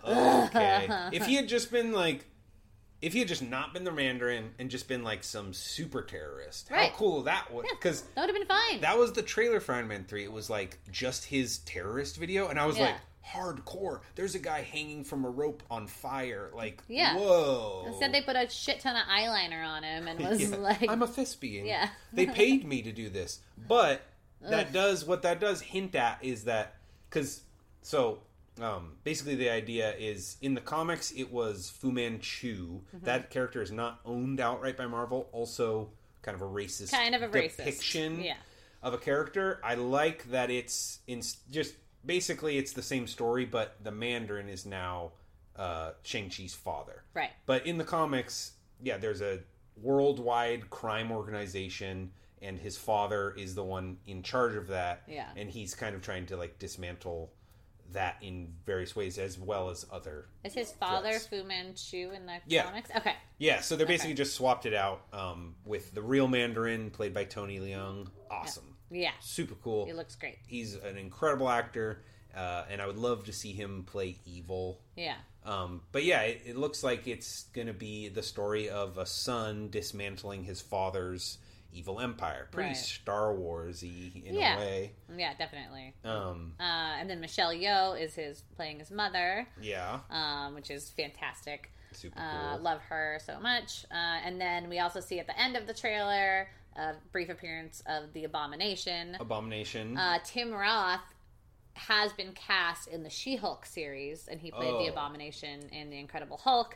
If he had just been like... If he had just not been the Mandarin and just been like some super terrorist, how cool that would... Because that would have been fine. That was the trailer for Iron Man 3. It was like just his terrorist video. And I was like, hardcore. There's a guy hanging from a rope on fire. Like, whoa. Instead they put a shit ton of eyeliner on him and was like... I'm a thespian. Yeah. They paid me to do this. But what that does hint at is that... Because, basically the idea is, in the comics, it was Fu Manchu. Mm-hmm. That character is not owned outright by Marvel. Also, kind of a racist depiction of a character. I like that it's basically it's the same story, but the Mandarin is now Shang-Chi's father. Right. But in the comics, there's a worldwide crime organization, and his father is the one in charge of that. Yeah. And he's kind of trying to like dismantle that in various ways, as well as other... Is his father threats. Fu Manchu in the comics? Okay. Yeah, so they basically just swapped it out with the real Mandarin, played by Tony Leung. Awesome. Yeah. Super cool. He looks great. He's an incredible actor, and I would love to see him play evil. Yeah. But yeah, it looks like it's going to be the story of a son dismantling his father's evil empire. Pretty Star Wars-y in a way. Yeah, definitely. And then Michelle Yeoh is playing his mother. Yeah. Which is fantastic. Super cool. Love her so much. And then we also see at the end of the trailer a brief appearance of the Abomination. Tim Roth has been cast in the She-Hulk series, and he played the Abomination in The Incredible Hulk.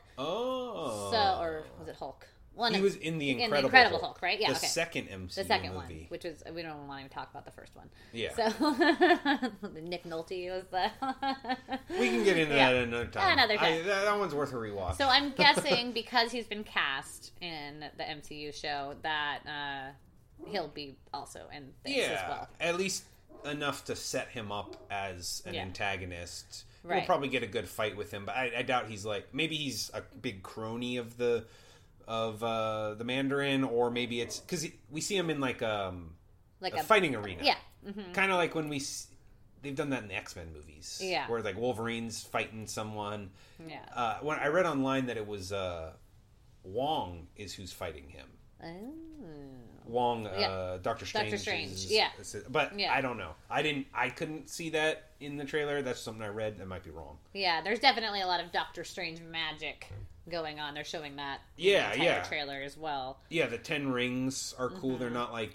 Or was it Hulk? He was in the Incredible Hulk, right? Yeah, the second MCU the second movie. One, which was, we don't want to even talk about the first one. Yeah. So Nick Nolte was the. We can get into that another time. Another time. That one's worth a rewatch. So I'm guessing because he's been cast in the MCU show that he'll be also in this as well. At least enough to set him up as an antagonist. Right. We'll probably get a good fight with him, but I doubt he's like, maybe he's a big crony of the Mandarin, or maybe it's because we see him in like a fighting arena. Yeah. Mm-hmm. Kind of like when they've done that in the X-Men movies. Yeah. Where like Wolverine's fighting someone. Yeah. When I read online that it was Wong is who's fighting him. Wong, Yeah. Doctor Strange. Doctor Strange, is- yeah. But Yeah. I don't know. I couldn't see that in the trailer. That's something I read. I might be wrong. Yeah, there's definitely a lot of Doctor Strange magic going on. They're showing that in Yeah, the entire yeah. trailer as well. Yeah, the 10 rings are cool. They're not like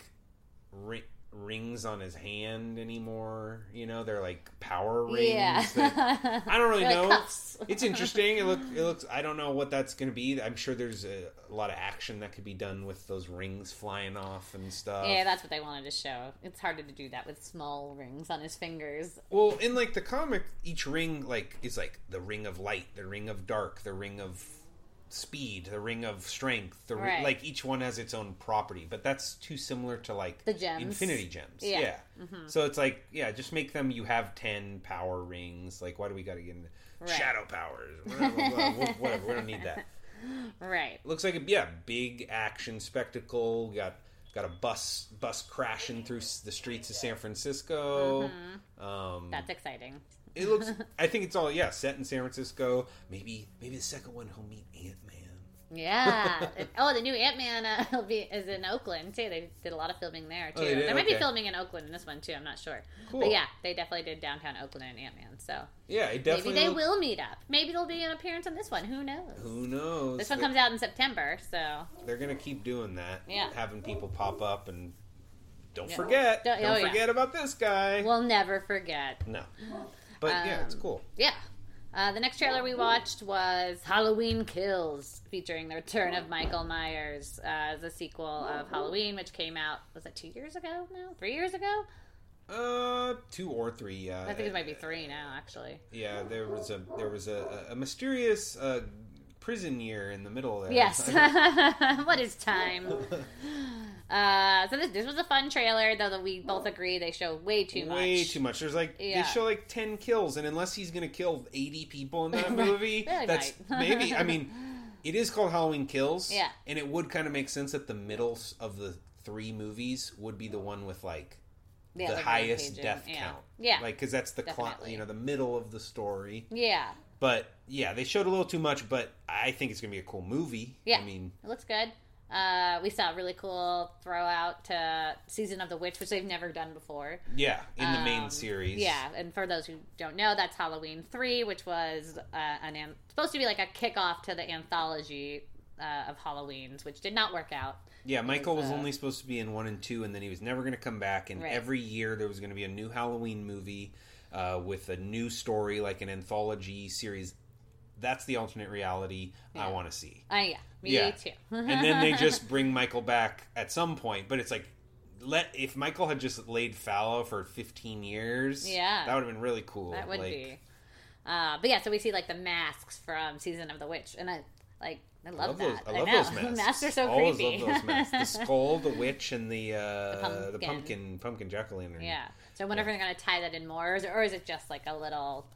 rings on his hand anymore. You know, they're like power rings. Yeah. that- I don't really They're like know. cuffs. It's interesting. It looks. I don't know what that's going to be. I'm sure there's a lot of action that could be done with those rings flying off and stuff. Yeah, that's what they wanted to show. It's harder to do that with small rings on his fingers. Well, in like the comic, each ring like is like the ring of light, the ring of dark, the ring of speed, the ring of strength. Right. Like each one has its own property, but that's too similar to like The gems. Infinity Gems. Yeah. Yeah. So it's like, yeah, just make them. You have 10 power rings. Like, why do we got to get into Right. shadow powers? Whatever. We don't need that. Right. Looks like a big action spectacle. Got a bus crashing through the streets of San Francisco. That's exciting. It looks. I think it's all set in San Francisco. Maybe the second one he'll meet Ant-Man. Yeah. The new Ant-Man is in Oakland, too. They did a lot of filming there, too. Oh, they did? They might be Okay. filming in Oakland in this one, too. I'm not sure. Cool. But yeah, they definitely did downtown Oakland and Ant-Man, so Yeah, it definitely. maybe they will meet up. Maybe there'll be an appearance on this one. Who knows? Who knows? This one comes out in September, so They're gonna keep doing that. Yeah. Having people pop up and don't Yeah. forget. Don't- Don't oh, yeah. forget about this guy. we'll never forget. No. But yeah, it's cool. Yeah. The next trailer we watched was Halloween Kills, featuring the return of Michael Myers as a sequel of Halloween, which came out, was it 2 years ago now? 3 years ago? 2 or 3. Yeah. I think it might be 3 now, actually. Yeah, there was a mysterious prison year in the middle there. Yes. What is time? So this was a fun trailer, though we both agree they show way too much. Way too much. There's like Yeah. they show like 10 kills, and unless he's gonna kill 80 people in that movie, They that's might. maybe. I mean, it is called Halloween Kills. Yeah. and it would kind of make sense that the middle of the 3 movies would be the one with like Yeah, the like highest Rampage death and- count. Yeah. like because that's the Definitely. the middle of the story. Yeah. But yeah, they showed a little too much. But I think it's gonna be a cool movie. Yeah. I mean, It looks good. We saw a really cool throw out to Season of the Witch, which they've never done before. yeah, in the main series. Yeah, and for those who don't know, that's Halloween 3, which was supposed to be like a kickoff to the anthology of Halloweens, which did not work out. Yeah, Michael was only supposed to be in 1 and 2, and then he was never going to come back. And Right. every year there was going to be a new Halloween movie with a new story, like an anthology series. That's the alternate reality I want to see. Yeah, me Yeah. too. And then they just bring Michael back at some point, but it's like, if Michael had just laid fallow for 15 years, Yeah. that would have been really cool. That would Like, be. But yeah, so we see like the masks from Season of the Witch, and I love that. I love know. those masks. Masks are so Always creepy. love those masks. The skull, the witch, and the pumpkin. pumpkin jack-o'-lantern. Yeah. So I wonder if they're going to tie that in more, or is it just like a little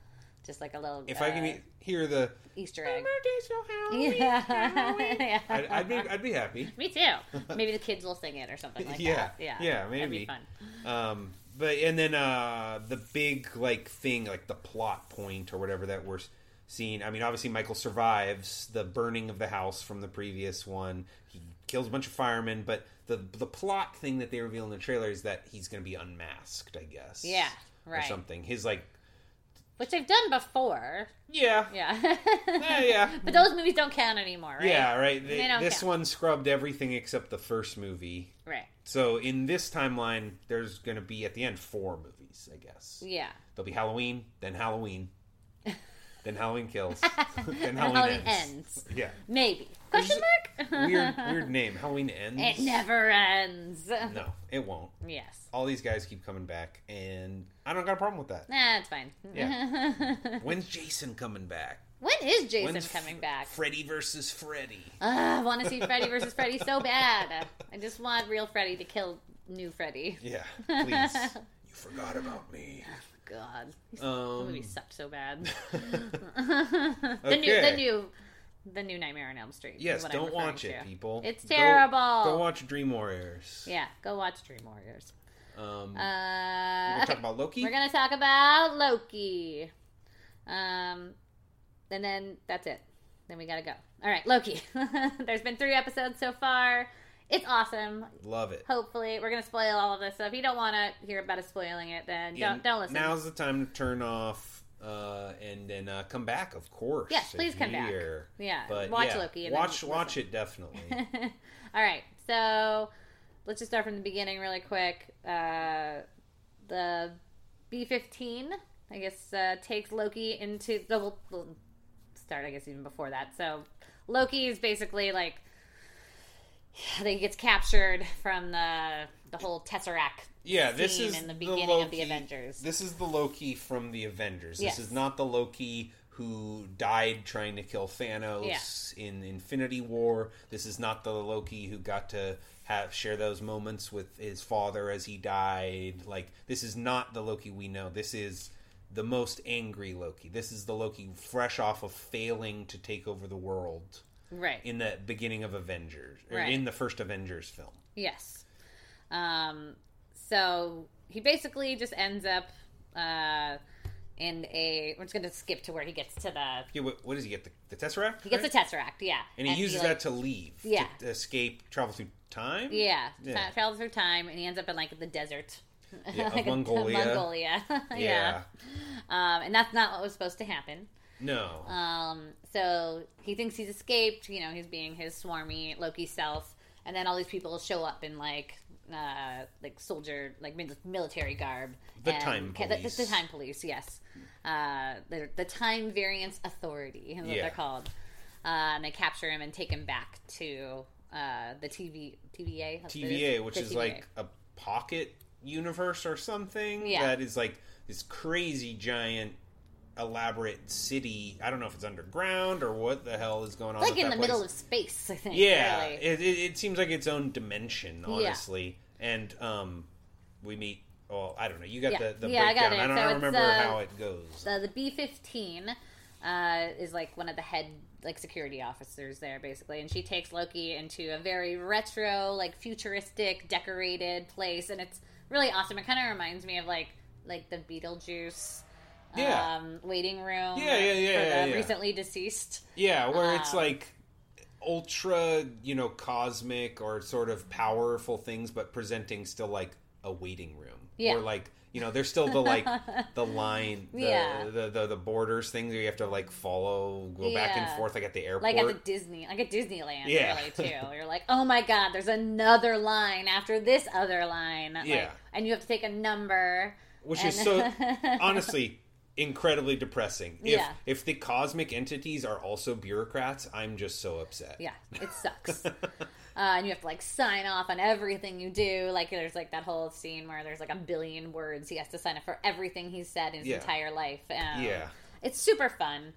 If I can hear the Easter egg. Yeah. Yeah. I'd be happy. Me too. Maybe the kids will sing it or something like Yeah. that. Yeah. Yeah, That'd be maybe. fun. But and then the big like thing, like the plot point or whatever that we're seeing. I mean, obviously Michael survives the burning of the house from the previous one. He kills a bunch of firemen, but the plot thing that they reveal in the trailer is that he's going to be unmasked, I guess. Yeah, Or right. something. His like Which they've done before. yeah. Yeah. Yeah. But those movies don't count anymore, right? Yeah, right. They don't This count. one scrubbed everything except the first movie. Right. So in this timeline, there's going to be at the end 4 movies, I guess. Yeah. There'll be Halloween, then Halloween, then Halloween Kills, then Halloween Halloween ends. Yeah, Maybe. Question mark? weird name. Halloween ends. It never ends. No, it won't. Yes. All these guys keep coming back, and I don't got a problem with that. Nah, it's fine. Yeah. When's Jason coming back? When is Jason When's coming back? Freddy versus Freddy. I want to see Freddy versus Freddy so bad. I just want real Freddy to kill new Freddy. Yeah, please. You forgot about me. God, the movie sucked so bad. Okay. The new Nightmare on Elm Street. is Yes, what I'm don't referring watch it, to. people. It's Go- terrible. Go watch Dream Warriors. Yeah, go watch Dream Warriors. We're gonna Okay. talk about Loki. We're gonna talk about Loki. And then that's it. Then we gotta go. All right, Loki. There's been 3 episodes so far. It's awesome. Love it. Hopefully, we're gonna spoil all of this. So if you don't want to hear about us spoiling it, then don't listen. Now's the time to turn off and then come back, of course. Yes, please come back. Yeah, but watch Loki. And watch it definitely. All right, so let's just start from the beginning really quick. The B-15, I guess, takes Loki into the. We'll start, I guess, even before that. So Loki is basically like. He gets captured from the whole Tesseract this scene is in the beginning of the Avengers. This is the Loki from the Avengers. Yes. This is not the Loki who died trying to kill Thanos in Infinity War. This is not the Loki who got to share those moments with his father as he died. Like, this is not the Loki we know. This is the most angry Loki. This is the Loki fresh off of failing to take over the world. Right. In the beginning of Avengers. Or right. In the first Avengers film. Yes. So he basically just ends up in a... We're just going to skip to where he gets to the... Yeah, what does he get? The Tesseract? He gets the Tesseract, yeah. And he uses that to leave. Yeah. To escape, travel through time? Yeah. Travel through time, and he ends up in, like, the desert. Yeah, like of Mongolia. Mongolia. Yeah. And that's not what was supposed to happen. No. So he thinks he's escaped. You know, he's being his swarmy Loki self, and then all these people show up in like soldier, like military garb. The Time Police. The Time Police, yes. The Time Variance Authority is what they're called. And they capture him and take him back to the TVA. TVA, which is TVA. like a pocket universe or something. Yeah. That is like this crazy giant elaborate city. I don't know if it's underground or what the hell is going on. Like with in that the place. middle of space, I think. Yeah, really. it seems like its own dimension, honestly. And we meet. Well, I don't know. You got the breakdown. I got it. I don't remember how it goes. The B-15 is like one of the head like security officers there, basically, and she takes Loki into a very retro, like futuristic, decorated place, and it's really awesome. It kind of reminds me of like the Beetlejuice. Waiting room for the recently deceased. Yeah, where it's like ultra, cosmic or sort of powerful things, but presenting still like a waiting room. Yeah. Or like, there's still the like the line, the borders thing that you have to like follow, go back and forth like at the airport. Like at Disneyland, yeah. really, too. You're like, oh my god, there's another line after this other line. Yeah. Like, and you have to take a number. Which is so, honestly, incredibly depressing. If the cosmic entities are also bureaucrats, I'm just so upset. Yeah, it sucks. And you have to like sign off on everything you do. Like there's like that whole scene where there's like 1 billion words. He has to sign up for everything he's said in his entire life. It's super fun.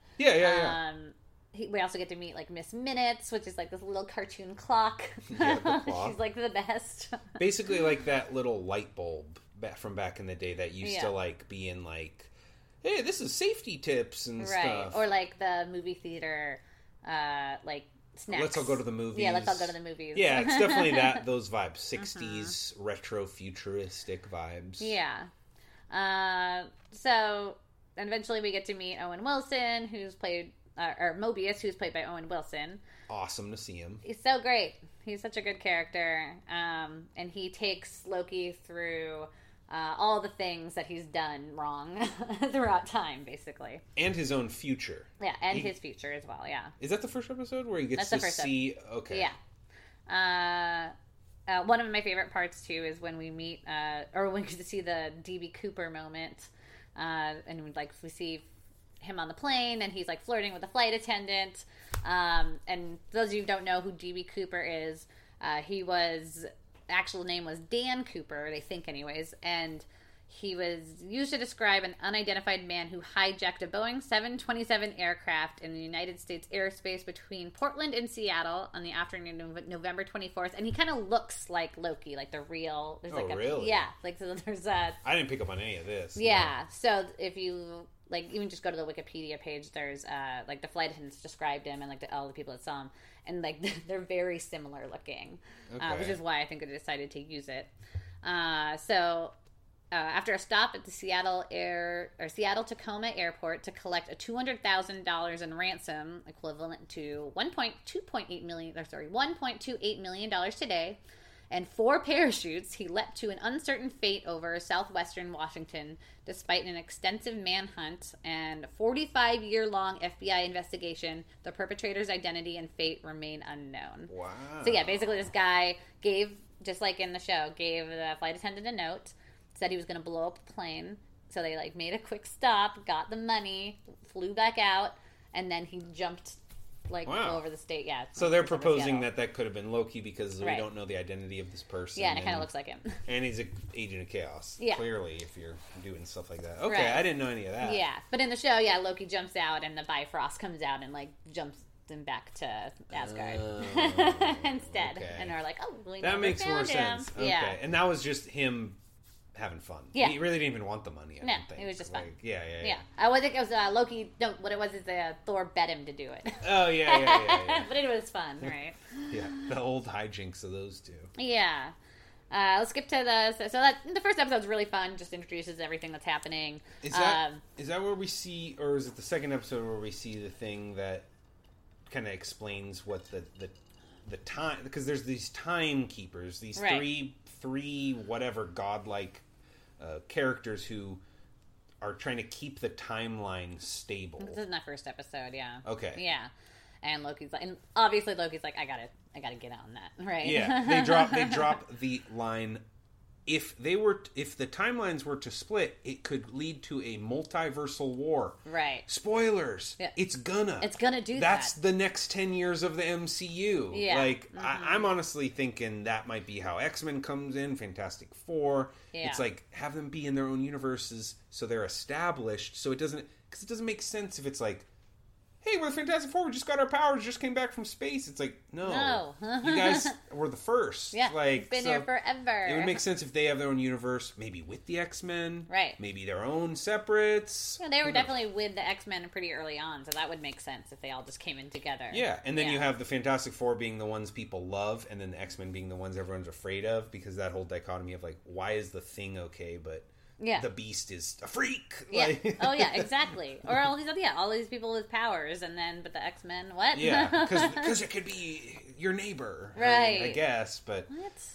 We also get to meet like Miss Minutes, which is like this little cartoon clock. Yeah, the clock. She's like the best. Basically like that little light bulb from back in the day that used to like be in like, hey, this is safety tips and stuff. Or like the movie theater, like snacks. Let's all go to the movies. Yeah, let's all go to the movies. Yeah, it's definitely those vibes. 60s retro futuristic vibes. Yeah. So and eventually we get to meet Owen Wilson, who's played or Mobius, who's played by Owen Wilson. Awesome to see him. He's so great. He's such a good character. And he takes Loki through all the things that he's done wrong throughout time, basically. And his own future. Yeah, and his future as well, yeah. Is that the first episode where he gets to see... Okay. Yeah. One of my favorite parts, too, is when we meet... or when we get to see the D.B. Cooper moment. And we see him on the plane, and he's, like, flirting with a flight attendant. And those of you who don't know who D.B. Cooper is, he was... actual name was Dan Cooper, they think anyways, and he was used to describe an unidentified man who hijacked a Boeing 727 aircraft in the United States airspace between Portland and Seattle on the afternoon of November 24th, and he kind of looks like Loki, like the real... really? Yeah, like so there's a... I didn't pick up on any of this. Yeah, so if you... like, even just go to the Wikipedia page, there's, like, the flight attendants described him and, like, all the people that saw him. And, like, they're very similar looking. Okay. Which is why I think they decided to use it. So, after a stop at the Seattle Tacoma Airport to collect a $200,000 in ransom, equivalent to $1.28 million today, and 4 parachutes, he leapt to an uncertain fate over southwestern Washington, despite an extensive manhunt and 45-year-long FBI investigation. The perpetrator's identity and fate remain unknown. Wow. So yeah, basically this guy gave, just like in the show, gave the flight attendant a note, said he was going to blow up a plane. So they like made a quick stop, got the money, flew back out, and then he jumped over the state. Yeah. So they're proposing that could have been Loki because we don't know the identity of this person. Yeah, and it kind of looks like him. And he's an agent of chaos. Yeah. Clearly, if you're doing stuff like that. Okay, I didn't know any of that. Yeah, but in the show, Loki jumps out and the Bifrost comes out and like jumps them back to Asgard instead. Okay. And they're like, oh, we that never makes found more him. sense. Okay. Yeah. And that was just him having fun. Yeah. He really didn't even want the money, I don't think. It was just fun. Yeah. I think it was Loki. No, what it was is Thor bet him to do it. Oh, yeah. But it was fun, right? Yeah, the old hijinks of those two. Yeah. Let's skip to the first episode's really fun. Just introduces everything that's happening. Is that where we see, or is it the second episode where we see the thing that kind of explains what the time, because there's these timekeepers, these three whatever godlike characters who are trying to keep the timeline stable. This is in that first episode, yeah. Okay. Yeah. And obviously Loki's like, I gotta get on that, right? Yeah. They drop the line, if the timelines were to split, it could lead to a multiversal war. Right. Spoilers. Yeah. It's gonna do that. That's the next 10 years of the MCU. Yeah. Like, I'm honestly thinking that might be how X-Men comes in, Fantastic Four. Yeah. It's like, have them be in their own universes so they're established, so it doesn't make sense if it's like, hey, we're the Fantastic Four, we just got our powers, just came back from space. It's like, no. You guys were the first. Yeah, like, been here forever. It would make sense if they have their own universe, maybe with the X-Men. Right. Maybe their own separates. Yeah, they were definitely with the X-Men pretty early on, so that would make sense if they all just came in together. Yeah, and then you have the Fantastic Four being the ones people love, and then the X-Men being the ones everyone's afraid of, because that whole dichotomy of, like, why is the Thing okay, but... Yeah. The Beast is a freak. Yeah. Like... Oh yeah, exactly. Or all these people with powers, but the X-Men, what? Yeah, because it could be your neighbor, right? I guess, but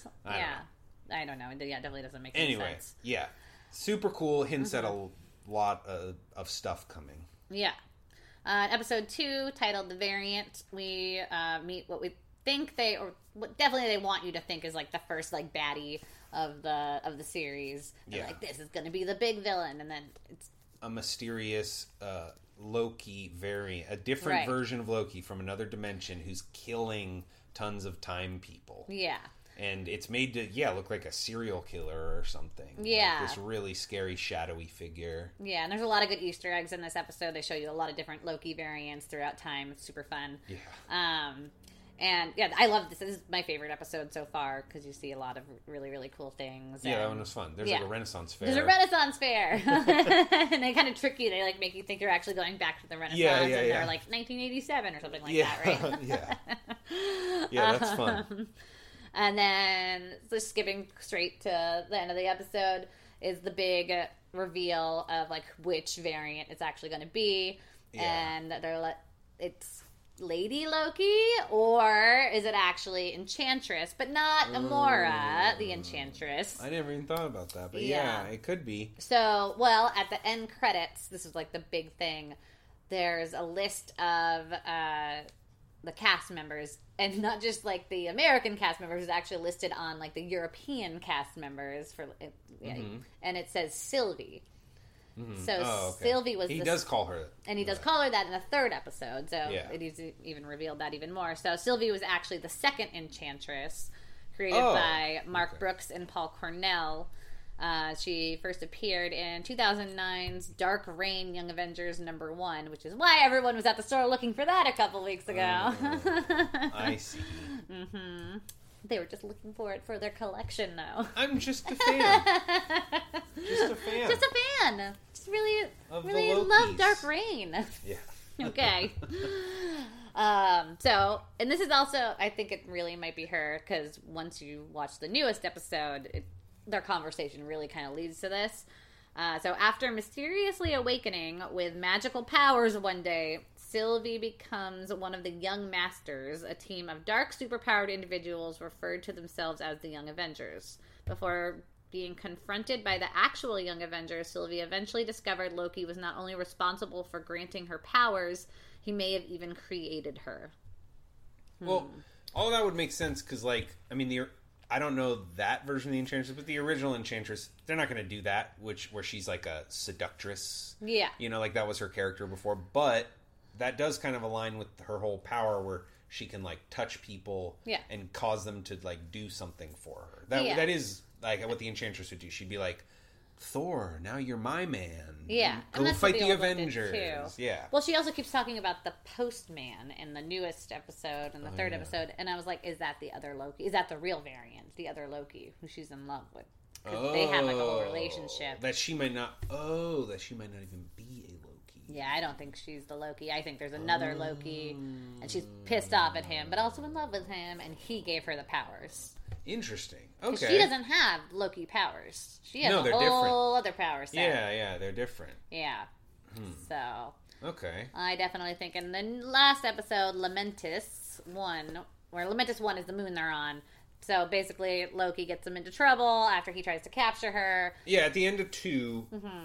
I don't know. Yeah, it definitely doesn't make any sense. Yeah, super cool. Hints at a lot of stuff coming. Yeah. Episode 2, titled "The Variant," we meet what we think what definitely they want you to think is like the first like baddie of the series. They're like, this is going to be the big villain, and then it's a mysterious Loki variant, a different version of Loki from another dimension who's killing tons of time people. Yeah. And it's made to, look like a serial killer or something. Yeah. Like this really scary, shadowy figure. Yeah, and there's a lot of good Easter eggs in this episode. They show you a lot of different Loki variants throughout time. It's super fun. Yeah. And yeah, I love this. This is my favorite episode so far because you see a lot of really, really cool things. Yeah, that one was fun. There's like a Renaissance fair. There's a Renaissance fair. And they kind of trick you. They like make you think you're actually going back to the Renaissance. And they're like 1987 or something like that, right? Yeah, that's fun. And then, just skipping straight to the end of the episode, is the big reveal of like which variant it's actually going to be. Yeah. And it's Lady Loki, or is it actually Enchantress, but not Amora, the Enchantress? I never even thought about that, but yeah, it could be. So, well, at the end credits, this is like the big thing. There's a list of the cast members, and not just like the American cast members, it's actually listed on like the European cast members for, and it says Sylvie. Mm-hmm. So Sylvie was he does call her, and he does call her that in the third episode. So it even revealed that even more. So Sylvie was actually the second Enchantress, created by Mark Brooks and Paul Cornell. She first appeared in 2009's Dark Reign Young Avengers #1, which is why everyone was at the store looking for that a couple weeks ago. I see. Mm-hmm. They were just looking for it for their collection, though. I'm just a fan. Just a fan. Just really love Dark Reign. Yeah. Okay. So, and this is also, I think it really might be her, because once you watch the newest episode, their conversation really kind of leads to this. So after mysteriously awakening with magical powers one day, Sylvie becomes one of the Young Masters, a team of dark, superpowered individuals referred to themselves as the Young Avengers. Before being confronted by the actual Young Avengers, Sylvie eventually discovered Loki was not only responsible for granting her powers, he may have even created her. Well, all of that would make sense because, like, I mean, I don't know that version of the Enchantress, but the original Enchantress, they're not going to do that, where she's like a seductress. Yeah. You know, like that was her character before, but that does kind of align with her whole power where she can, like, touch people and cause them to, like, do something for her. That is, like, what the Enchantress would do. She'd be like, Thor, now you're my man. Yeah. Go fight the Avengers. Yeah. Well, she also keeps talking about the Postman in the newest episode and the third episode, and I was like, is that the other Loki? Is that the real variant? The other Loki who she's in love with? Because they have, like, a whole relationship. That she might not even be a Loki. Yeah, I don't think she's the Loki. I think there's another Loki, and she's pissed off at him, but also in love with him, and he gave her the powers. Interesting. Okay. She doesn't have Loki powers. She has a whole other power set. Yeah, they're different. Yeah. So. Okay. I definitely think in the last episode, Lamentis 1, where Lamentis 1 is the moon they're on. So basically, Loki gets him into trouble after he tries to capture her. Yeah, at the end of 2,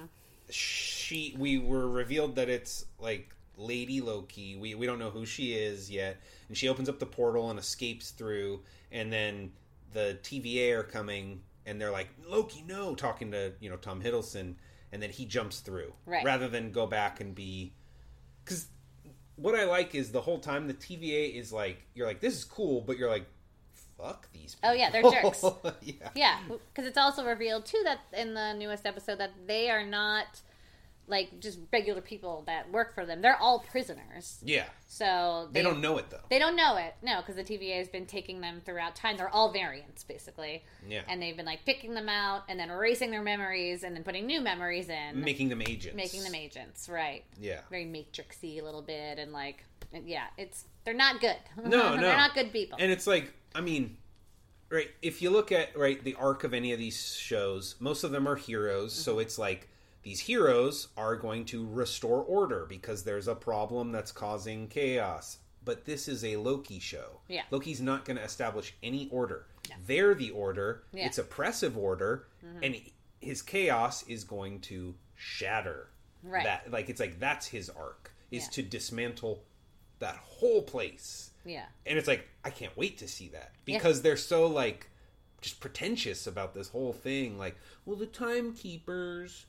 we were revealed that it's, like, Lady Loki. We don't know who she is yet. And she opens up the portal and escapes through, and then the TVA are coming, and they're like, Loki, no, talking to, Tom Hiddleston, and then he jumps through. Right. Rather than go back and be... Because what I like is the whole time the TVA is like, you're like, this is cool, but you're like, fuck these people. Oh, yeah, they're jerks. Yeah, because it's also revealed, too, that in the newest episode that they are not, like, just regular people that work for them. They're all prisoners. Yeah. So they don't know it, though. They don't know it, no, because the TVA has been taking them throughout time. They're all variants, basically. Yeah. And they've been, like, picking them out and then erasing their memories and then putting new memories in. Making them agents. Right. Yeah. Very Matrixy a little bit, and, like, yeah, they're not good. No. They're not good people. And it's like, I mean, right, if you look at, right, the arc of any of these shows, most of them are heroes, so it's like, these heroes are going to restore order because there's a problem that's causing chaos. But this is a Loki show. Yeah. Loki's not going to establish any order. Yeah. They're the order. Yeah. It's oppressive order. And his chaos is going to shatter. Right. That. Like, it's like, that's his arc, is to dismantle that whole place. Yeah. And it's like, I can't wait to see that. Because they're so, like, just pretentious about this whole thing. Like, well, the timekeepers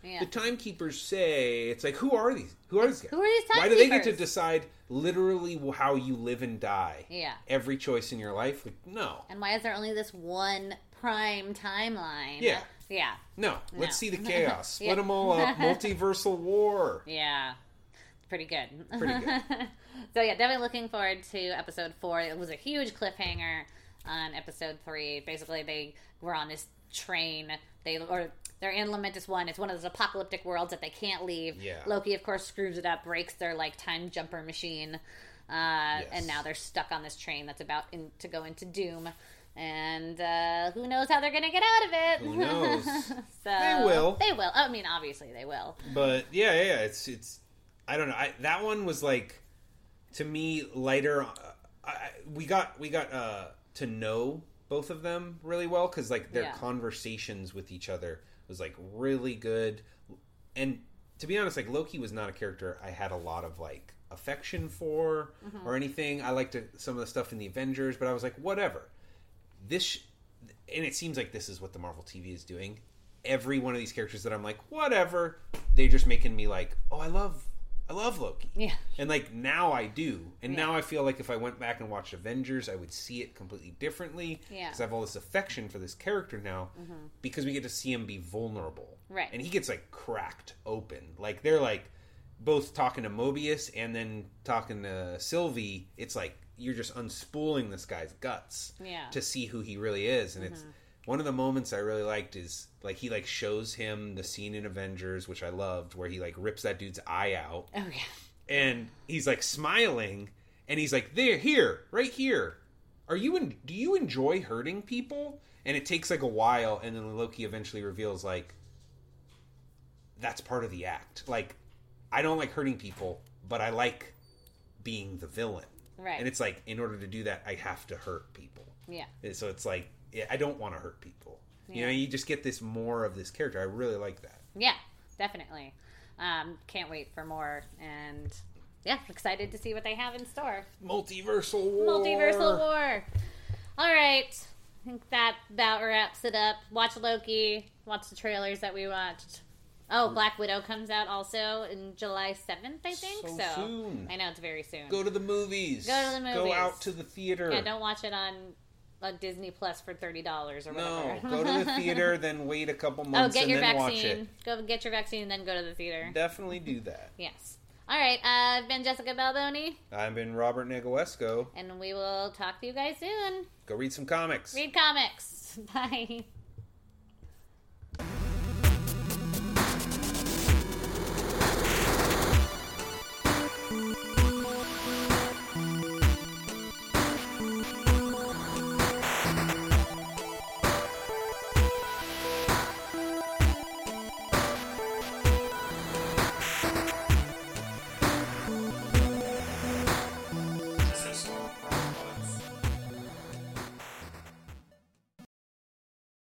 say, it's like, who are these? Who are these guys? Who are these timekeepers? Why do they get to decide literally how you live and die? Yeah. Every choice in your life? Like, no. And why is there only this one prime timeline? Yeah. Yeah. No. Let's see the chaos. Split Yeah. them all up. Multiversal war. Yeah. Pretty good. Pretty good. So, yeah, definitely looking forward to episode 4. It was a huge cliffhanger on episode 3. Basically, they were on this train. They're in Lamentis 1. It's one of those apocalyptic worlds that they can't leave. Yeah. Loki, of course, screws it up, breaks their, like, time jumper machine. And now they're stuck on this train that's about to go into Doom. And who knows how they're going to get out of it. Who knows? So, They will. They will. I mean, obviously they will. But, yeah. It's I don't know. That one was, like, to me, lighter. We got to know both of them really well because, like, their conversations with each other was, like, really good. And to be honest, like, Loki was not a character I had a lot of, like, affection for or anything. I liked some of the stuff in the Avengers, but I was like, whatever. And it seems like this is what the Marvel TV is doing. Every one of these characters that I'm like, whatever, they're just making me like, oh, I love Loki. Yeah. And, like, now I do. And now I feel like if I went back and watched Avengers, I would see it completely differently. Yeah. Because I have all this affection for this character now. Because we get to see him be vulnerable. Right. And he gets, like, cracked open. Like, they're, like, both talking to Mobius and then talking to Sylvie. It's like, you're just unspooling this guy's guts. Yeah. To see who he really is. And it's... One of the moments I really liked is, like, he, like, shows him the scene in Avengers, which I loved, where he, like, rips that dude's eye out. Oh, yeah. And he's, like, smiling, and he's like, right here. do you enjoy hurting people? And it takes like a while, and then Loki eventually reveals like that's part of the act. Like, I don't like hurting people, but I like being the villain. Right. And it's like, in order to do that, I have to hurt people. Yeah. And so it's like, I don't want to hurt people. Yeah. You know, you just get this more of this character. I really like that. Yeah, definitely. Can't wait for more, and yeah, excited to see what they have in store. Multiversal War. All right, I think that about wraps it up. Watch Loki. Watch the trailers that we watched. Oh, Black Widow comes out also in July 7th, I think. So soon. I know, it's very soon. Go to the movies. Go out to the theater. Yeah, don't watch it on Disney Plus for $30 or whatever. No, go to the theater, then wait a couple months and then watch it. Go get your vaccine and then go to the theater. Definitely do that. Yes. All right, I've been Jessica Balboni. I've been Robert Negowesco. And we will talk to you guys soon. Go read some comics. Read comics. Bye.